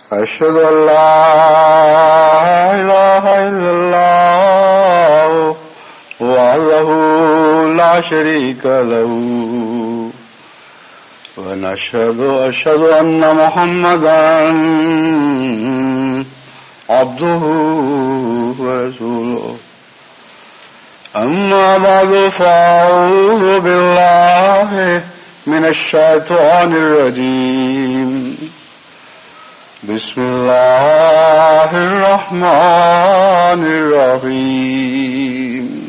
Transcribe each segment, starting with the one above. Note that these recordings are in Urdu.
أشهد أن لا إله إلا الله وحده لا شريك له وأشهد أن محمدا عبده ورسوله أما بعد فأعوذ بالله من الشيطان الرجيم بسم الله الرحمن الرحيم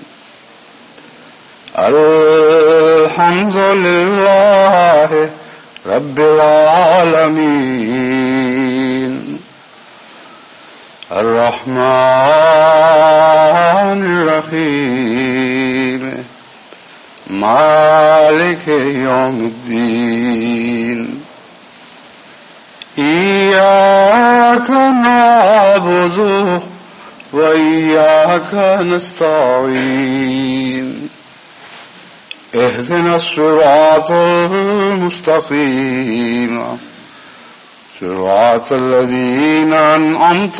الحمد لله رب العالمين الرحمن الرحيم مالك يوم الدين إياك نعبد وإياك نستعين اهدنا الصراط المستقيم صراط الذين أنعمت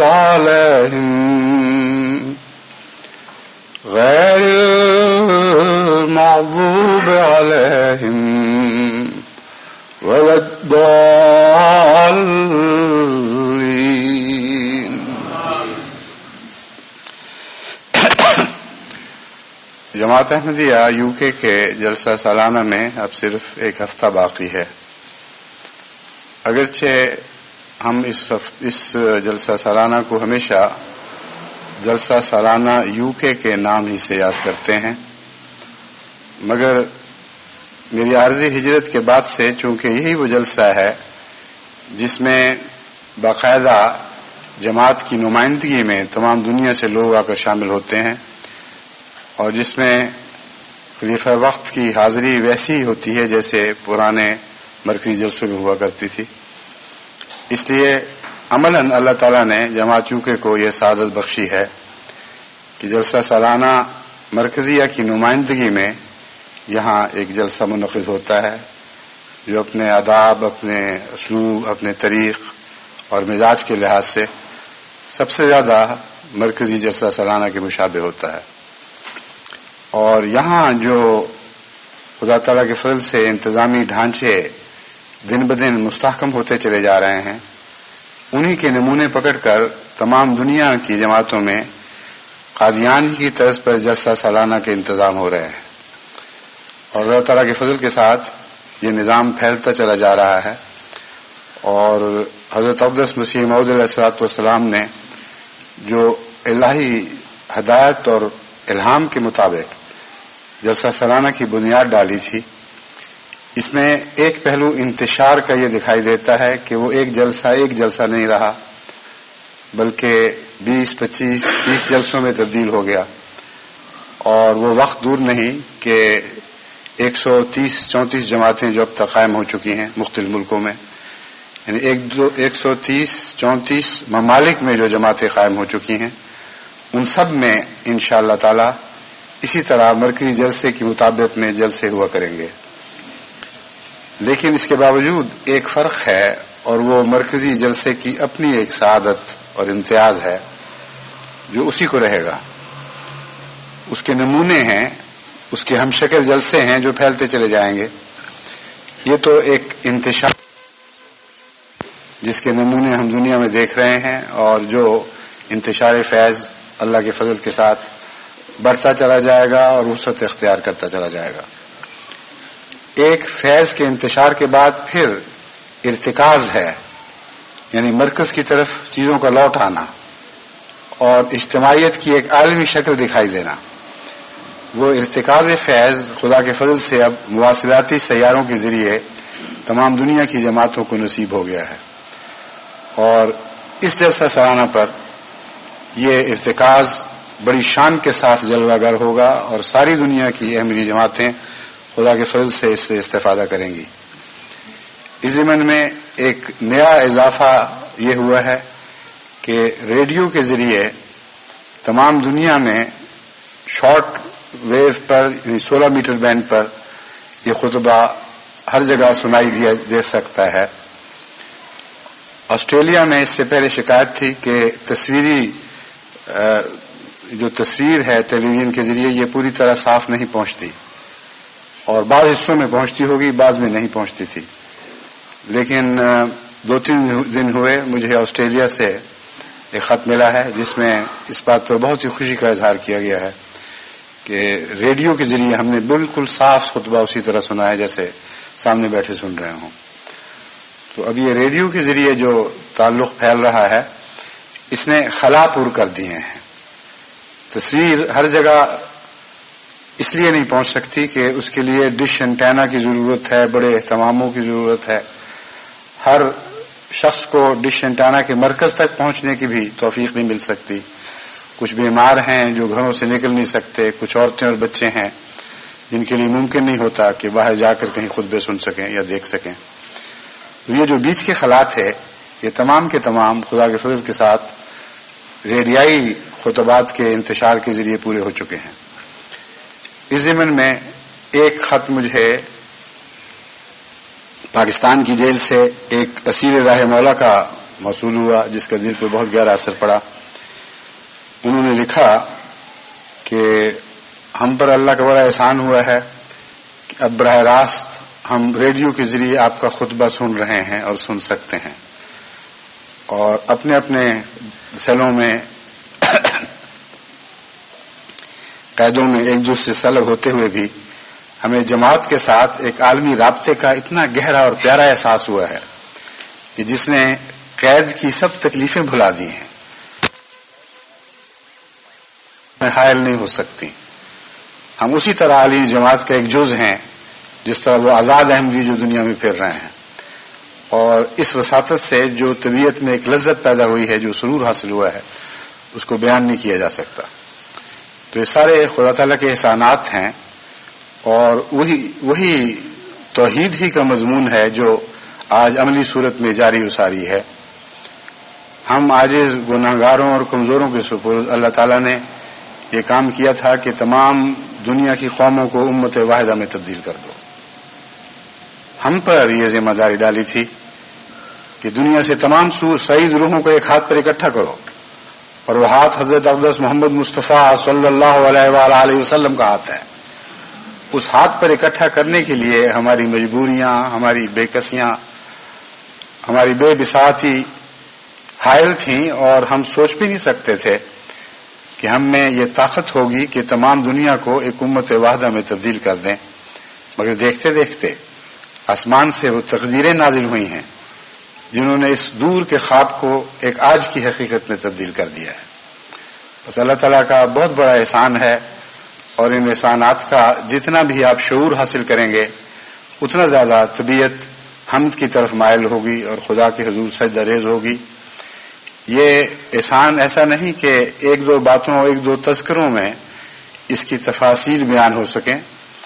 عليهم غير المغضوب عليهم ولا الضالين. جماعت احمدیہ UK کے جلسہ سالانہ میں اب صرف ایک ہفتہ باقی ہے. اگرچہ ہم اس جلسہ سالانہ کو ہمیشہ جلسہ سالانہ UK کے نام ہی سے یاد کرتے ہیں، مگر میری عارضی ہجرت کے بعد سے چونکہ یہی وہ جلسہ ہے جس میں باقاعدہ جماعت کی نمائندگی میں تمام دنیا سے لوگ آ کر شامل ہوتے ہیں اور جس میں خلیفہ وقت کی حاضری ویسی ہوتی ہے جیسے پرانے مرکزی جلسوں میں ہوا کرتی تھی، اس لیے عملاً اللہ تعالیٰ نے جماعت UK کو یہ سعادت بخشی ہے کہ جلسہ سالانہ مرکزیہ کی نمائندگی میں یہاں ایک جلسہ منعقد ہوتا ہے جو اپنے آداب، اپنے اسلوب، اپنے طریق اور مزاج کے لحاظ سے سب سے زیادہ مرکزی جلسہ سالانہ کے مشابہ ہوتا ہے. اور یہاں جو خدا تعالیٰ کے فضل سے انتظامی ڈھانچے دن بدن مستحکم ہوتے چلے جا رہے ہیں، انہی کے نمونے پکڑ کر تمام دنیا کی جماعتوں میں قادیان کی طرز پر جلسہ سالانہ کے انتظام ہو رہے ہیں اور اللہ تعالیٰ کے فضل کے ساتھ یہ نظام پھیلتا چلا جا رہا ہے. اور حضرت اقدس مسیح موعود علیہ الصلوۃ والسلام نے جو الہی ہدایت اور الہام کے مطابق جلسہ سالانہ کی بنیاد ڈالی تھی، اس میں ایک پہلو انتشار کا یہ دکھائی دیتا ہے کہ وہ ایک جلسہ نہیں رہا بلکہ 20-25-30 جلسوں میں تبدیل ہو گیا. اور وہ وقت دور نہیں کہ 130-134 جماعتیں جو اب تک قائم ہو چکی ہیں مختلف ملکوں میں، یعنی 130-134 ممالک میں جو جماعتیں قائم ہو چکی ہیں، ان سب میں انشاءاللہ تعالی اسی طرح مرکزی جلسے کی مطابقت میں جلسے ہوا کریں گے. لیکن اس کے باوجود ایک فرق ہے اور وہ مرکزی جلسے کی اپنی ایک سعادت اور امتیاز ہے جو اسی کو رہے گا. اس کے نمونے ہیں، اس کے ہم شکل جلسے ہیں جو پھیلتے چلے جائیں گے. یہ تو ایک انتشار جس کے نمونے ہم دنیا میں دیکھ رہے ہیں اور جو انتشار فیض اللہ کے فضل کے ساتھ بڑھتا چلا جائے گا اور وسعت اختیار کرتا چلا جائے گا. ایک فیض کے انتشار کے بعد پھر ارتکاز ہے، یعنی مرکز کی طرف چیزوں کا لوٹ آنا اور اجتماعیت کی ایک عالمی شکل دکھائی دینا. وہ ارتکاز فیض خدا کے فضل سے اب مواصلاتی سیاروں کے ذریعے تمام دنیا کی جماعتوں کو نصیب ہو گیا ہے. اور اس جلسہ سالانہ پر یہ ارتکاز بڑی شان کے ساتھ جلوہ گر ہوگا اور ساری دنیا کی احمدی جماعتیں خدا کے فضل سے اس سے استفادہ کریں گی. اس ضمن میں ایک نیا اضافہ یہ ہوا ہے کہ ریڈیو کے ذریعے تمام دنیا میں شارٹ ویو پر یعنی 16 میٹر بینڈ پر یہ خطبہ ہر جگہ سنائی دے سکتا ہے. آسٹریلیا میں اس سے پہلے شکایت تھی کہ جو تصویر ہے ٹیلی ویژن کے ذریعے یہ پوری طرح صاف نہیں پہنچتی، اور بعض حصوں میں پہنچتی ہوگی، بعض میں نہیں پہنچتی تھی. لیکن 2-3 دن ہوئے مجھے آسٹریلیا سے ایک خط ملا ہے جس میں اس بات پر بہت ہی خوشی کا اظہار کیا گیا ہے کہ ریڈیو کے ذریعے ہم نے بالکل صاف خطبہ اسی طرح سنا ہے جیسے سامنے بیٹھے سن رہے ہوں. تو اب یہ ریڈیو کے ذریعے جو تعلق پھیل رہا ہے اس نے خلا پور کر دیے ہیں. تصویر ہر جگہ اس لیے نہیں پہنچ سکتی کہ اس کے لیے ڈش اینٹینا کی ضرورت ہے، بڑے اہتماموں کی ضرورت ہے. ہر شخص کو ڈش اینٹینا کے مرکز تک پہنچنے کی بھی توفیق نہیں مل سکتی. کچھ بیمار ہیں جو گھروں سے نکل نہیں سکتے، کچھ عورتیں اور بچے ہیں جن کے لیے ممکن نہیں ہوتا کہ باہر جا کر کہیں خطبے سن سکیں یا دیکھ سکیں. یہ جو بیچ کے خلات ہے یہ تمام کے تمام خدا کے فضل کے ساتھ ریڈیائی خطبات کے انتشار کے ذریعے پورے ہو چکے ہیں. اس ضمن میں ایک خط مجھے پاکستان کی جیل سے ایک اسیر راہ مولا کا موصول ہوا جس کا دل پہ بہت گہرا اثر پڑا. انہوں نے لکھا کہ ہم پر اللہ کا بڑا احسان ہوا ہے کہ اب براہ راست ہم ریڈیو کے ذریعے آپ کا خطبہ سن رہے ہیں اور سن سکتے ہیں، اور اپنے اپنے سیلوں میں قیدوں میں ایک دوسرے سے الگ ہوتے ہوئے بھی ہمیں جماعت کے ساتھ ایک عالمی رابطے کا اتنا گہرا اور پیارا احساس ہوا ہے کہ جس نے قید کی سب تکلیفیں بھلا دی ہیں، حائل نہیں ہو سکتی. ہم اسی طرح عالمی جماعت کا ایک جز ہیں جس طرح وہ آزاد احمدی جو دنیا میں پھیر رہے ہیں، اور اس وساطت سے جو طبیعت میں ایک لذت پیدا ہوئی ہے، جو سرور حاصل ہوا ہے، اس کو بیان نہیں کیا جا سکتا. تو یہ سارے خدا تعالیٰ کے احسانات ہیں، اور وہی توحید ہی کا مضمون ہے جو آج عملی صورت میں جاری وساری ہے. ہم عاجز گناہگاروں اور کمزوروں کے سپرد اللہ تعالیٰ نے یہ کام کیا تھا کہ تمام دنیا کی قوموں کو امت واحدہ میں تبدیل کر دو. ہم پر یہ ذمہ داری ڈالی تھی کہ دنیا سے تمام سعید روحوں کو ایک ہاتھ پر اکٹھا کرو، اور وہ ہاتھ حضرت اقدس محمد مصطفیٰ صلی اللہ علیہ وآلہ وسلم کا ہاتھ ہے. اس ہاتھ پر اکٹھا کرنے کے لیے ہماری مجبوریاں، ہماری بے کسیاں، ہماری بے بساطی حائل تھیں، اور ہم سوچ بھی نہیں سکتے تھے کہ ہم میں یہ طاقت ہوگی کہ تمام دنیا کو ایک امت واحدہ میں تبدیل کر دیں. مگر دیکھتے دیکھتے آسمان سے وہ تقدیریں نازل ہوئی ہیں جنہوں نے اس دور کے خواب کو ایک آج کی حقیقت میں تبدیل کر دیا ہے. بس اللہ تعالیٰ کا بہت بڑا احسان ہے، اور ان احسانات کا جتنا بھی آپ شعور حاصل کریں گے اتنا زیادہ طبیعت حمد کی طرف مائل ہوگی اور خدا کے حضور سجدہ ریز ہوگی. یہ احسان ایسا نہیں کہ ایک دو باتوں، ایک دو تذکروں میں اس کی تفاصیل بیان ہو سکیں.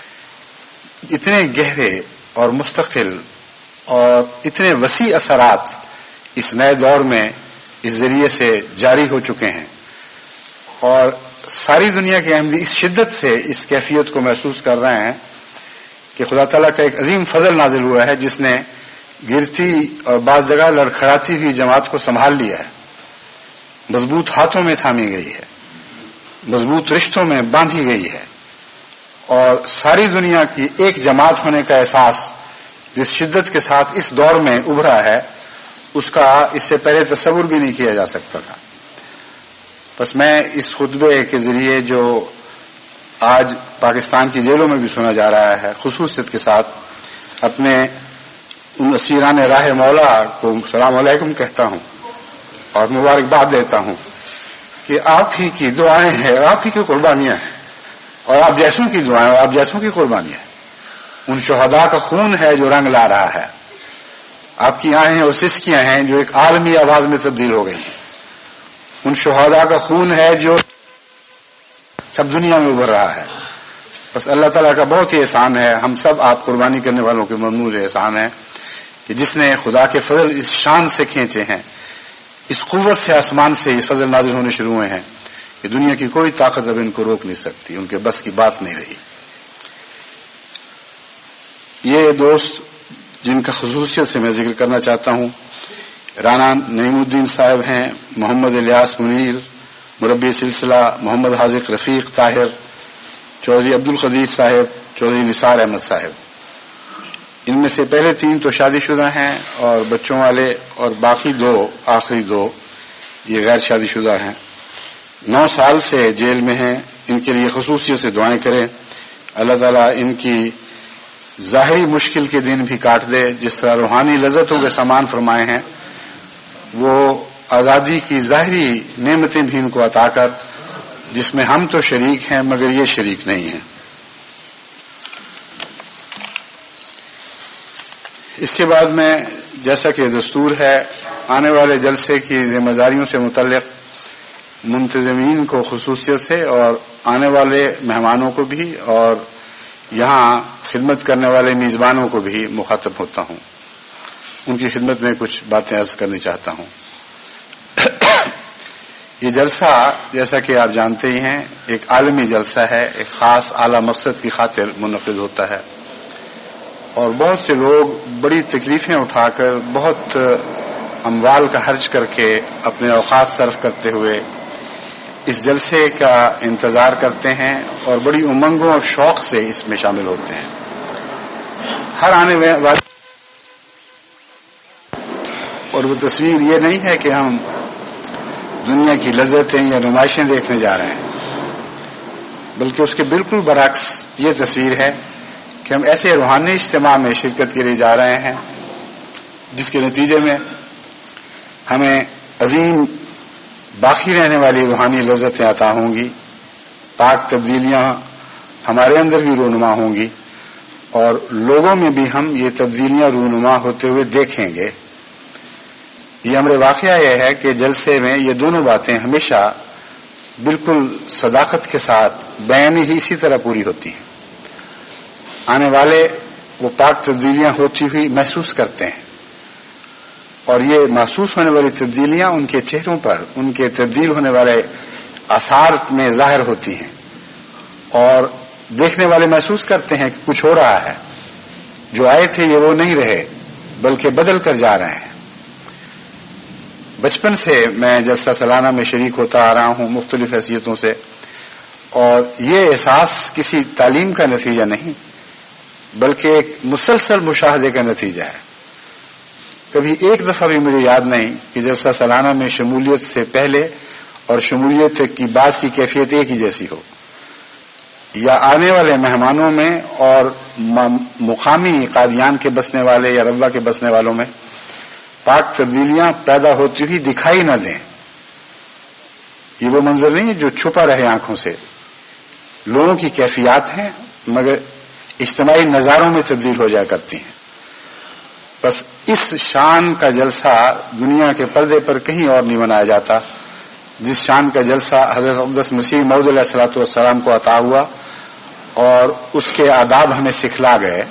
اتنے گہرے اور مستقل اور اتنے وسیع اثرات اس نئے دور میں اس ذریعے سے جاری ہو چکے ہیں، اور ساری دنیا کے احمدی اس شدت سے اس کیفیت کو محسوس کر رہے ہیں کہ خدا تعالیٰ کا ایک عظیم فضل نازل ہوا ہے جس نے گرتی اور بعض جگہ لڑکھڑاتی ہوئی جماعت کو سنبھال لیا ہے، مضبوط ہاتھوں میں تھامی گئی ہے، مضبوط رشتوں میں باندھی گئی ہے، اور ساری دنیا کی ایک جماعت ہونے کا احساس جس شدت کے ساتھ اس دور میں ابھرا ہے اس کا اس سے پہلے تصور بھی نہیں کیا جا سکتا تھا. بس میں اس خطبے کے ذریعے جو آج پاکستان کی جیلوں میں بھی سنا جا رہا ہے خصوصیت کے ساتھ اپنے ان اسیران راہ مولا کو السلام علیکم کہتا ہوں اور مبارکباد دیتا ہوں کہ آپ ہی کی دعائیں ہیں، آپ ہی کی قربانیاں ہیں، اور آپ جیسوں کی دعائیں اور آپ جیسوں کی قربانیاں ہیں. ان شہداء کا خون ہے جو رنگ لا رہا ہے، آپ کی آہیں اور سسکیاں ہیں جو ایک عالمی آواز میں تبدیل ہو گئی ہیں. ان شہداء کا خون ہے جو سب دنیا میں ابھر رہا ہے. بس اللہ تعالیٰ کا بہت ہی احسان ہے، ہم سب آپ قربانی کرنے والوں کے ممنون احسان ہے کہ جس نے خدا کے فضل اس شان سے کھینچے ہیں، اس قوت سے آسمان سے اس فضل نازل ہونے شروع ہوئے ہیں کہ دنیا کی کوئی طاقت اب ان کو روک نہیں سکتی، ان کے بس کی بات نہیں رہی. یہ دوست جن کا خصوصیت سے میں ذکر کرنا چاہتا ہوں، رانا نعیم الدین صاحب ہیں، محمد الیاس منیر، مربی سلسلہ محمد حاذق رفیق طاہر، چودھری عبد القدیر صاحب، چودھری نثار احمد صاحب. ان میں سے پہلے 3 تو شادی شدہ ہیں اور بچوں والے، اور باقی 2 آخری 2 یہ غیر شادی شدہ ہیں. 9 سال سے جیل میں ہیں. ان کے لیے خصوصیت سے دعائیں کریں. اللہ تعالیٰ ان کی ظاہری مشکل کے دن بھی کاٹ دے. جس طرح روحانی لذتوں کے سامان فرمائے ہیں، وہ آزادی کی ظاہری نعمتیں بھی ان کو عطا کر، جس میں ہم تو شریک ہیں مگر یہ شریک نہیں ہیں. اس کے بعد میں، جیسا کہ دستور ہے، آنے والے جلسے کی ذمہ داریوں سے متعلق منتظمین کو خصوصیت سے اور آنے والے مہمانوں کو بھی اور یہاں خدمت کرنے والے میزبانوں کو بھی مخاطب ہوتا ہوں. ان کی خدمت میں کچھ باتیں عرض کرنی چاہتا ہوں. یہ جلسہ، جیسا کہ آپ جانتے ہی ہیں، ایک عالمی جلسہ ہے، ایک خاص اعلی مقصد کی خاطر منعقد ہوتا ہے، اور بہت سے لوگ بڑی تکلیفیں اٹھا کر، بہت اموال کا خرچ کر کے، اپنے اوقات صرف کرتے ہوئے اس جلسے کا انتظار کرتے ہیں اور بڑی امنگوں اور شوق سے اس میں شامل ہوتے ہیں. ہر آنے والے، اور وہ تصویر یہ نہیں ہے کہ ہم دنیا کی لذتیں یا نمائشیں دیکھنے جا رہے ہیں، بلکہ اس کے بالکل برعکس یہ تصویر ہے کہ ہم ایسے روحانی اجتماع میں شرکت کے لیے جا رہے ہیں جس کے نتیجے میں ہمیں عظیم باقی رہنے والی روحانی لذتیں عطا ہوں گی، پاک تبدیلیاں ہمارے اندر بھی رونما ہوں گی، اور لوگوں میں بھی ہم یہ تبدیلیاں رونما ہوتے ہوئے دیکھیں گے. یہ امر واقعہ یہ ہے کہ جلسے میں یہ دونوں باتیں ہمیشہ بالکل صداقت کے ساتھ بیان ہی اسی طرح پوری ہوتی ہیں. آنے والے وہ پاک تبدیلیاں ہوتی ہوئی محسوس کرتے ہیں، اور یہ محسوس ہونے والی تبدیلیاں ان کے چہروں پر، ان کے تبدیل ہونے والے آثار میں ظاہر ہوتی ہیں، اور دیکھنے والے محسوس کرتے ہیں کہ کچھ ہو رہا ہے. جو آئے تھے یہ وہ نہیں رہے، بلکہ بدل کر جا رہے ہیں. بچپن سے میں جلسہ سالانہ میں شریک ہوتا آ رہا ہوں مختلف حیثیتوں سے، اور یہ احساس کسی تعلیم کا نتیجہ نہیں، بلکہ ایک مسلسل مشاہدے کا نتیجہ ہے. کبھی ایک دفعہ بھی مجھے یاد نہیں کہ جلسہ سالانہ میں شمولیت سے پہلے اور شمولیت کی بعد کی کیفیت ایک ہی جیسی ہو، یا آنے والے مہمانوں میں اور مقامی قادیان کے بسنے والے یا ربوہ کے بسنے والوں میں پاک تبدیلیاں پیدا ہوتی ہوئی دکھائی نہ دیں. یہ وہ منظر نہیں جو چھپا رہے آنکھوں سے. لوگوں کی کیفیات ہیں مگر اجتماعی نظاروں میں تبدیل ہو جایا کرتی ہیں. بس اس شان کا جلسہ دنیا کے پردے پر کہیں اور نہیں منایا جاتا جس شان کا جلسہ حضرت اقدس مسیح موعود علیہ الصلوۃ والسلام کو عطا ہوا اور اس کے آداب ہمیں سکھلا گئے.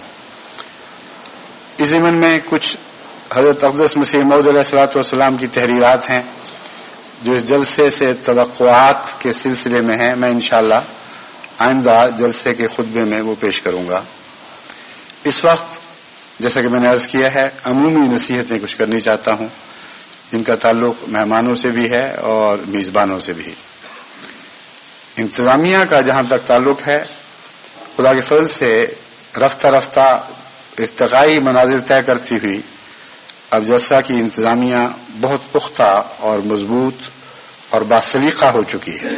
اس ضمن میں کچھ حضرت اقدس مسیح موعود علیہ الصلوۃ والسلام کی تحریرات ہیں جو اس جلسے سے توقعات کے سلسلے میں ہیں. میں انشاءاللہ آئندہ جلسے کے خطبے میں وہ پیش کروں گا. اس وقت جیسا کہ میں نے عرض کیا ہے عمومی نصیحتیں کچھ کرنی چاہتا ہوں جن کا تعلق مہمانوں سے بھی ہے اور میزبانوں سے بھی. انتظامیہ کا جہاں تک تعلق ہے، خدا کے فضل سے رفتہ رفتہ ارتقائی مناظر طے کرتی ہوئی اب جلسہ کی انتظامیہ بہت پختہ اور مضبوط اور باسلیقہ ہو چکی ہے.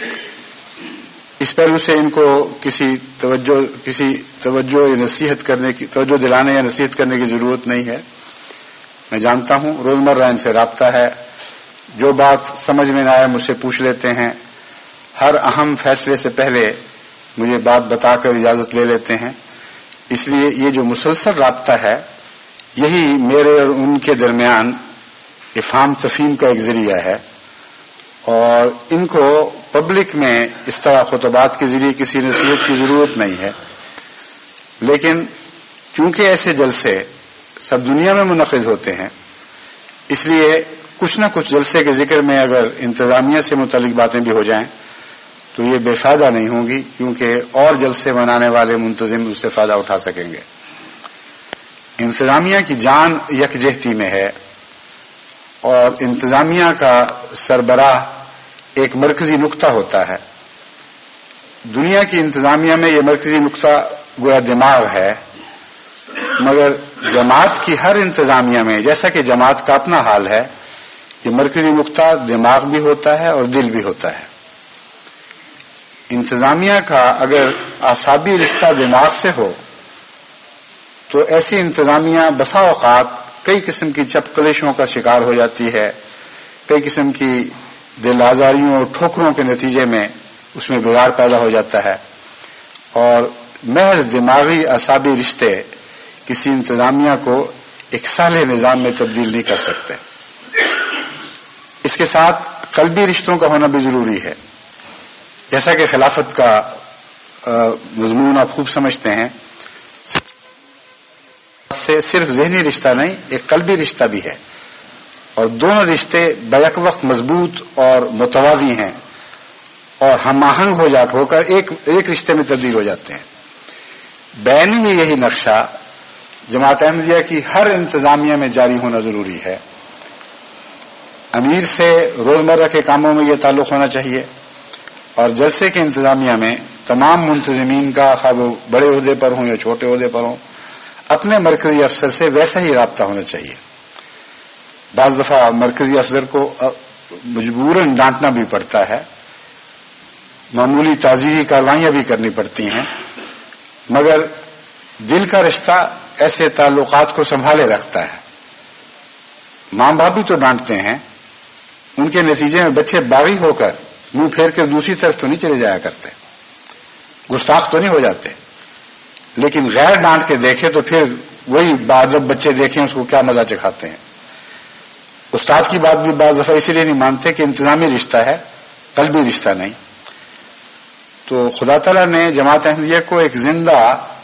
اس پہلو سے ان کو کسی توجہ نصیحت کرنے کی، توجہ دلانے یا نصیحت کرنے کی ضرورت نہیں ہے. میں جانتا ہوں روزمرہ ان سے رابطہ ہے، جو بات سمجھ میں نہ آئے مجھ سے پوچھ لیتے ہیں. ہر اہم فیصلے سے پہلے مجھے بات بتا کر اجازت لے لیتے ہیں. اس لیے یہ جو مسلسل رابطہ ہے یہی میرے اور ان کے درمیان افہام تفہیم کا ایک ذریعہ ہے، اور ان کو پبلک میں اس طرح خطبات کے ذریعے کسی نصیحت کی ضرورت نہیں ہے. لیکن چونکہ ایسے جلسے سب دنیا میں منعقد ہوتے ہیں، اس لیے کچھ نہ کچھ جلسے کے ذکر میں اگر انتظامیہ سے متعلق باتیں بھی ہو جائیں تو یہ بے فائدہ نہیں ہوں گی، کیونکہ اور جلسے منانے والے منتظم اس سے فائدہ اٹھا سکیں گے. انتظامیہ کی جان یکجہتی میں ہے، اور انتظامیہ کا سربراہ ایک مرکزی نقطہ ہوتا ہے. دنیا کی انتظامیہ میں یہ مرکزی نقطہ گویا دماغ ہے، مگر جماعت کی ہر انتظامیہ میں جیسا کہ جماعت کا اپنا حال ہے، یہ مرکزی نقطہ دماغ بھی ہوتا ہے اور دل بھی ہوتا ہے. انتظامیہ کا اگر اعصابی رشتہ دماغ سے ہو تو ایسی انتظامیہ بسا اوقات کئی قسم کی چپکلشوں کا شکار ہو جاتی ہے، کئی قسم کی دل آزاریوں اور ٹھوکروں کے نتیجے میں اس میں بگاڑ پیدا ہو جاتا ہے، اور محض دماغی اعصابی رشتے کسی انتظامیہ کو ایک صالح نظام میں تبدیل نہیں کر سکتے. اس کے ساتھ قلبی رشتوں کا ہونا بھی ضروری ہے. جیسا کہ خلافت کا مضمون آپ خوب سمجھتے ہیں، سے صرف ذہنی رشتہ نہیں، ایک قلبی رشتہ بھی ہے، اور دونوں رشتے بیک وقت مضبوط اور متوازی ہیں اور ہم آہنگ ہو کر ایک رشتے میں تبدیل ہو جاتے ہیں. بین ہی یہی نقشہ جماعت احمدیہ کی ہر انتظامیہ میں جاری ہونا ضروری ہے. امیر سے روزمرہ کے کاموں میں یہ تعلق ہونا چاہیے، اور جلسے کے انتظامیہ میں تمام منتظمین کا، خواہ وہ بڑے عہدے پر ہوں یا چھوٹے عہدے پر ہوں، اپنے مرکزی افسر سے ویسا ہی رابطہ ہونا چاہیے. بعض دفعہ مرکزی افسر کو مجبوراً ڈانٹنا بھی پڑتا ہے، معمولی تعزیری کاروائیاں بھی کرنی پڑتی ہیں، مگر دل کا رشتہ ایسے تعلقات کو سنبھالے رکھتا ہے. ماں باپ بھی تو ڈانٹتے ہیں، ان کے نتیجے میں بچے باغی ہو کر منہ پھیر کر دوسری طرف تو نہیں چلے جایا کرتے، گستاخ تو نہیں ہو جاتے، لیکن غیر ڈانٹ کے دیکھے تو پھر وہی باادب بچے دیکھیں اس کو کیا مزہ چکھاتے ہیں. استاد کی بات بھی بعض دفعہ اسی لیے نہیں مانتے کہ انتظامی رشتہ ہے، قلبی رشتہ نہیں. تو خدا تعالیٰ نے جماعت احمدیہ کو ایک زندہ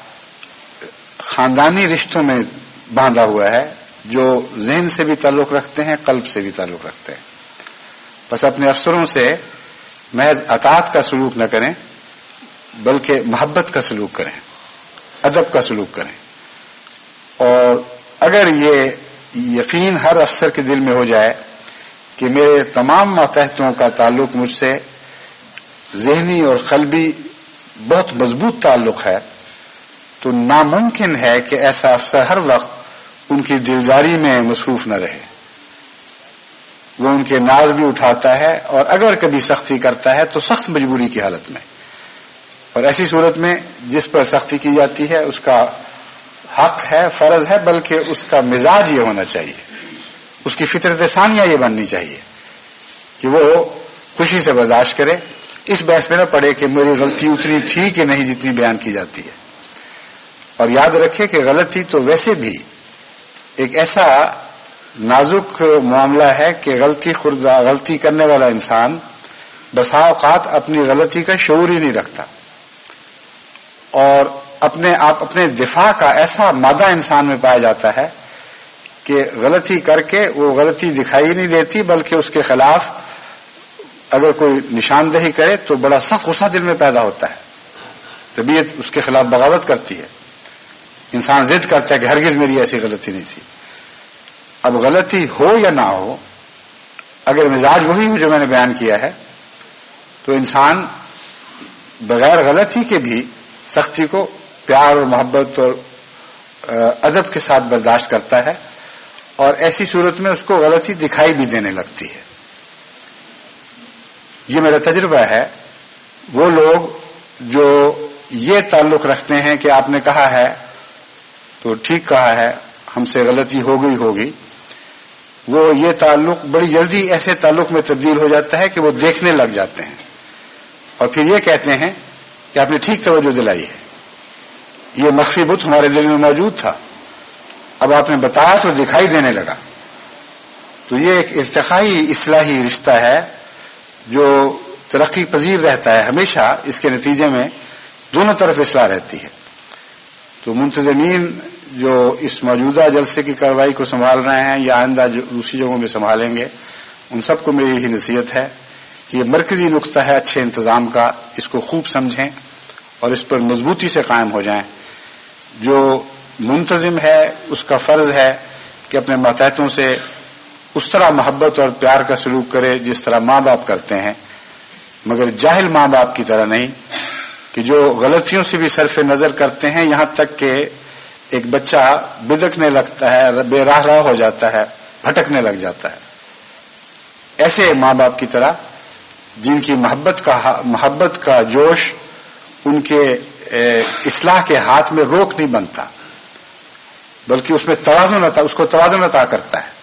خاندانی رشتوں میں باندھا ہوا ہے، جو ذہن سے بھی تعلق رکھتے ہیں، قلب سے بھی تعلق رکھتے ہیں. بس اپنے افسروں سے محض اطاعت کا سلوک نہ کریں، بلکہ محبت کا سلوک کریں، ادب کا سلوک کریں. اور اگر یہ یقین ہر افسر کے دل میں ہو جائے کہ میرے تمام ماتحتوں کا تعلق مجھ سے ذہنی اور قلبی بہت مضبوط تعلق ہے، تو ناممکن ہے کہ ایسا افسر ہر وقت ان کی دلداری میں مصروف نہ رہے. وہ ان کے ناز بھی اٹھاتا ہے، اور اگر کبھی سختی کرتا ہے تو سخت مجبوری کی حالت میں. اور ایسی صورت میں جس پر سختی کی جاتی ہے اس کا حق ہے، فرض ہے، بلکہ اس کا مزاج یہ ہونا چاہیے، اس کی فطرت ثانیہ یہ بننی چاہیے کہ وہ خوشی سے برداشت کرے، اس بحث میں نہ پڑے کہ میری غلطی اتنی تھی کہ نہیں جتنی بیان کی جاتی ہے. اور یاد رکھے کہ غلطی تو ویسے بھی ایک ایسا نازک معاملہ ہے کہ غلطی کرنے والا انسان بسا اوقات اپنی غلطی کا شعور ہی نہیں رکھتا، اور اپنے دفاع کا ایسا مادہ انسان میں پایا جاتا ہے کہ غلطی کر کے وہ غلطی دکھائی نہیں دیتی، بلکہ اس کے خلاف اگر کوئی نشاندہی کرے تو بڑا سخت غصہ دل میں پیدا ہوتا ہے، طبیعت اس کے خلاف بغاوت کرتی ہے، انسان ضد کرتا ہے کہ ہرگز میری ایسی غلطی نہیں تھی. اب غلطی ہو یا نہ ہو، اگر مزاج وہی ہو جو میں نے بیان کیا ہے، تو انسان بغیر غلطی کے بھی سختی کو پیار اور محبت اور ادب کے ساتھ برداشت کرتا ہے، اور ایسی صورت میں اس کو غلطی دکھائی بھی دینے لگتی ہے. یہ میرا تجربہ ہے. وہ لوگ جو یہ تعلق رکھتے ہیں کہ آپ نے کہا ہے تو ٹھیک کہا ہے، ہم سے غلطی ہو گئی ہوگی، وہ یہ تعلق بڑی جلدی ایسے تعلق میں تبدیل ہو جاتا ہے کہ وہ دیکھنے لگ جاتے ہیں اور پھر یہ کہتے ہیں کہ آپ نے ٹھیک توجہ دلائی ہے، یہ مخفی بت ہمارے دل میں موجود تھا، اب آپ نے بتایا تو دکھائی دینے لگا. تو یہ ایک ارتقائی اصلاحی رشتہ ہے جو ترقی پذیر رہتا ہے، ہمیشہ اس کے نتیجے میں دونوں طرف اصلاح رہتی ہے. تو منتظمین جو اس موجودہ جلسے کی کارروائی کو سنبھال رہے ہیں یا آئندہ جو دوسری جگہوں میں سنبھالیں گے، ان سب کو میری یہی نصیحت ہے کہ یہ مرکزی نقطہ ہے اچھے انتظام کا، اس کو خوب سمجھیں اور اس پر مضبوطی سے قائم ہو جائیں. جو منتظم ہے اس کا فرض ہے کہ اپنے ماتحتوں سے اس طرح محبت اور پیار کا سلوک کرے جس طرح ماں باپ کرتے ہیں، مگر جاہل ماں باپ کی طرح نہیں کہ جو غلطیوں سے بھی صرف نظر کرتے ہیں، یہاں تک کہ ایک بچہ بدکنے لگتا ہے، بے راہ ہو جاتا ہے، بھٹکنے لگ جاتا ہے۔ ایسے ماں باپ کی طرح جن کی محبت کا جوش ان کے اصلاح کے ہاتھ میں روک نہیں بنتا، بلکہ اس میں اس کو توازن عطا کرتا ہے۔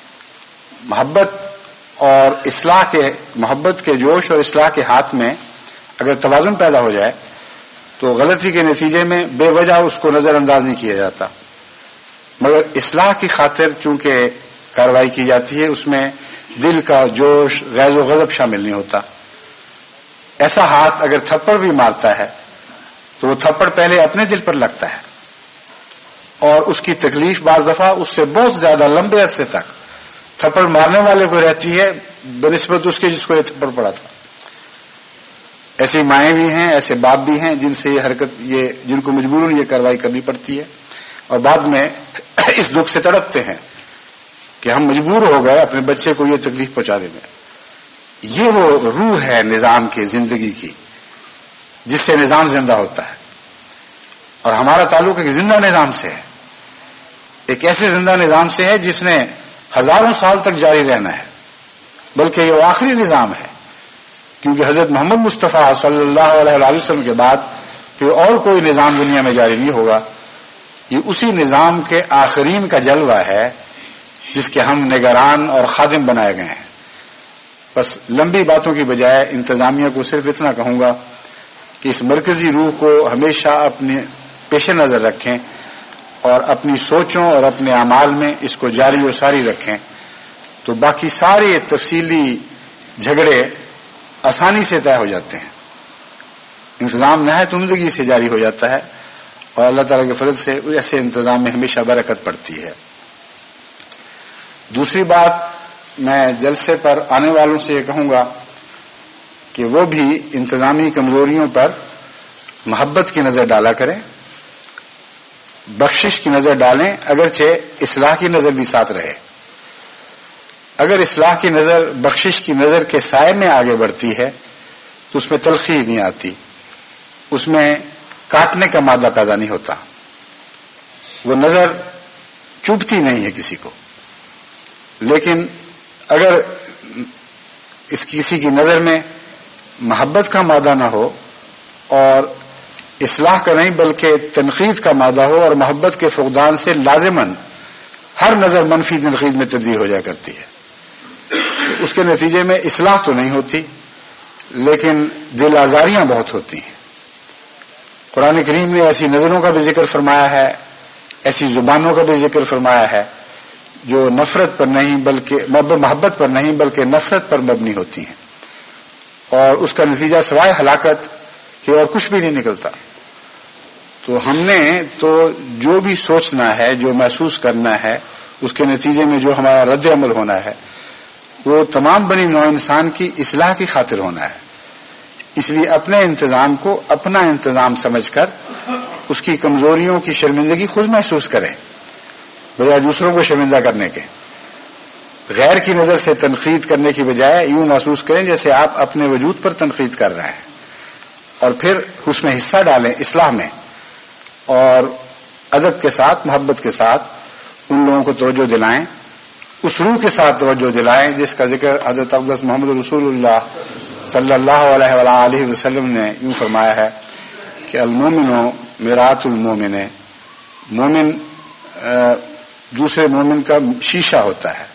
محبت کے جوش اور اصلاح کے ہاتھ میں اگر توازن پیدا ہو جائے تو غلطی کے نتیجے میں بے وجہ اس کو نظر انداز نہیں کیا جاتا، مگر اصلاح کی خاطر چونکہ کارروائی کی جاتی ہے، اس میں دل کا جوش، غیظ و غضب شامل نہیں ہوتا۔ ایسا ہاتھ اگر تھپڑ بھی مارتا ہے تو وہ تھپڑ پہلے اپنے دل پر لگتا ہے، اور اس کی تکلیف بعض دفعہ اس سے بہت زیادہ لمبے عرصے تک تھپڑ مارنے والے کو رہتی ہے بنسبت اس کے جس کو یہ تھپڑ پڑا تھا۔ ایسی مائیں بھی ہیں، ایسے باپ بھی ہیں جن کو مجبوراً یہ کارروائی کرنی پڑتی ہے، اور بعد میں اس دکھ سے تڑپتے ہیں کہ ہم مجبور ہو گئے اپنے بچے کو یہ تکلیف پہنچانے میں۔ یہ وہ روح ہے نظام کی، زندگی کی، جس سے نظام زندہ ہوتا ہے، اور ہمارا تعلق ایک زندہ نظام سے ہے، ایک ایسے زندہ نظام سے ہے جس نے ہزاروں سال تک جاری رہنا ہے، بلکہ یہ آخری نظام ہے، کیونکہ حضرت محمد مصطفیٰ صلی اللہ علیہ وسلم کے بعد پھر اور کوئی نظام دنیا میں جاری نہیں ہوگا۔ یہ اسی نظام کے آخرین کا جلوہ ہے جس کے ہم نگران اور خادم بنائے گئے ہیں۔ بس لمبی باتوں کی بجائے انتظامیہ کو صرف اتنا کہوں گا کہ اس مرکزی روح کو ہمیشہ اپنے پیش نظر رکھیں اور اپنی سوچوں اور اپنے اعمال میں اس کو جاری و ساری رکھیں، تو باقی سارے تفصیلی جھگڑے آسانی سے طے ہو جاتے ہیں، انتظام نہایت عمدگی سے جاری ہو جاتا ہے، اور اللہ تعالیٰ کے فضل سے ایسے انتظام میں ہمیشہ برکت پڑتی ہے۔ دوسری بات، میں جلسے پر آنے والوں سے یہ کہوں گا کہ وہ بھی انتظامی کمزوریوں پر محبت کی نظر ڈالا کریں، بخشش کی نظر ڈالیں، اگرچہ اصلاح کی نظر بھی ساتھ رہے۔ اگر اصلاح کی نظر بخشش کی نظر کے سائے میں آگے بڑھتی ہے تو اس میں تلخی نہیں آتی، اس میں کاٹنے کا مادہ پیدا نہیں ہوتا، وہ نظر چبھتی نہیں ہے کسی کو۔ لیکن اگر کسی کی نظر میں محبت کا مادہ نہ ہو اور اصلاح کا نہیں بلکہ تنقید کا مادہ ہو، اور محبت کے فقدان سے لازماً ہر نظر منفی تنقید میں تبدیل ہو جایا کرتی ہے، اس کے نتیجے میں اصلاح تو نہیں ہوتی لیکن دل آزاریاں بہت ہوتی ہیں۔ قرآن کریم نے ایسی نظروں کا بھی ذکر فرمایا ہے، ایسی زبانوں کا بھی ذکر فرمایا ہے جو نفرت پر نہیں بلکہ محبت پر نہیں بلکہ نفرت پر مبنی ہوتی ہیں، اور اس کا نتیجہ سوائے ہلاکت کہ اور کچھ بھی نہیں نکلتا۔ تو ہم نے تو جو بھی سوچنا ہے، جو محسوس کرنا ہے، اس کے نتیجے میں جو ہمارا رد عمل ہونا ہے وہ تمام بنی نوع انسان کی اصلاح کی خاطر ہونا ہے۔ اس لیے اپنے انتظام کو اپنا انتظام سمجھ کر اس کی کمزوریوں کی شرمندگی خود محسوس کریں بجائے دوسروں کو شرمندہ کرنے کے۔ غیر کی نظر سے تنقید کرنے کی بجائے یوں محسوس کریں جیسے آپ اپنے وجود پر تنقید کر رہے ہیں، اور پھر اس میں حصہ ڈالیں اصلاح میں، اور ادب کے ساتھ، محبت کے ساتھ ان لوگوں کو توجہ دلائیں، اس روح کے ساتھ توجہ دلائیں جس کا ذکر حضرت اقدس محمد رسول اللہ صلی اللہ علیہ وآلہ وسلم نے یوں فرمایا ہے کہ المومن مرآت المومن، مومن دوسرے مومن کا شیشہ ہوتا ہے،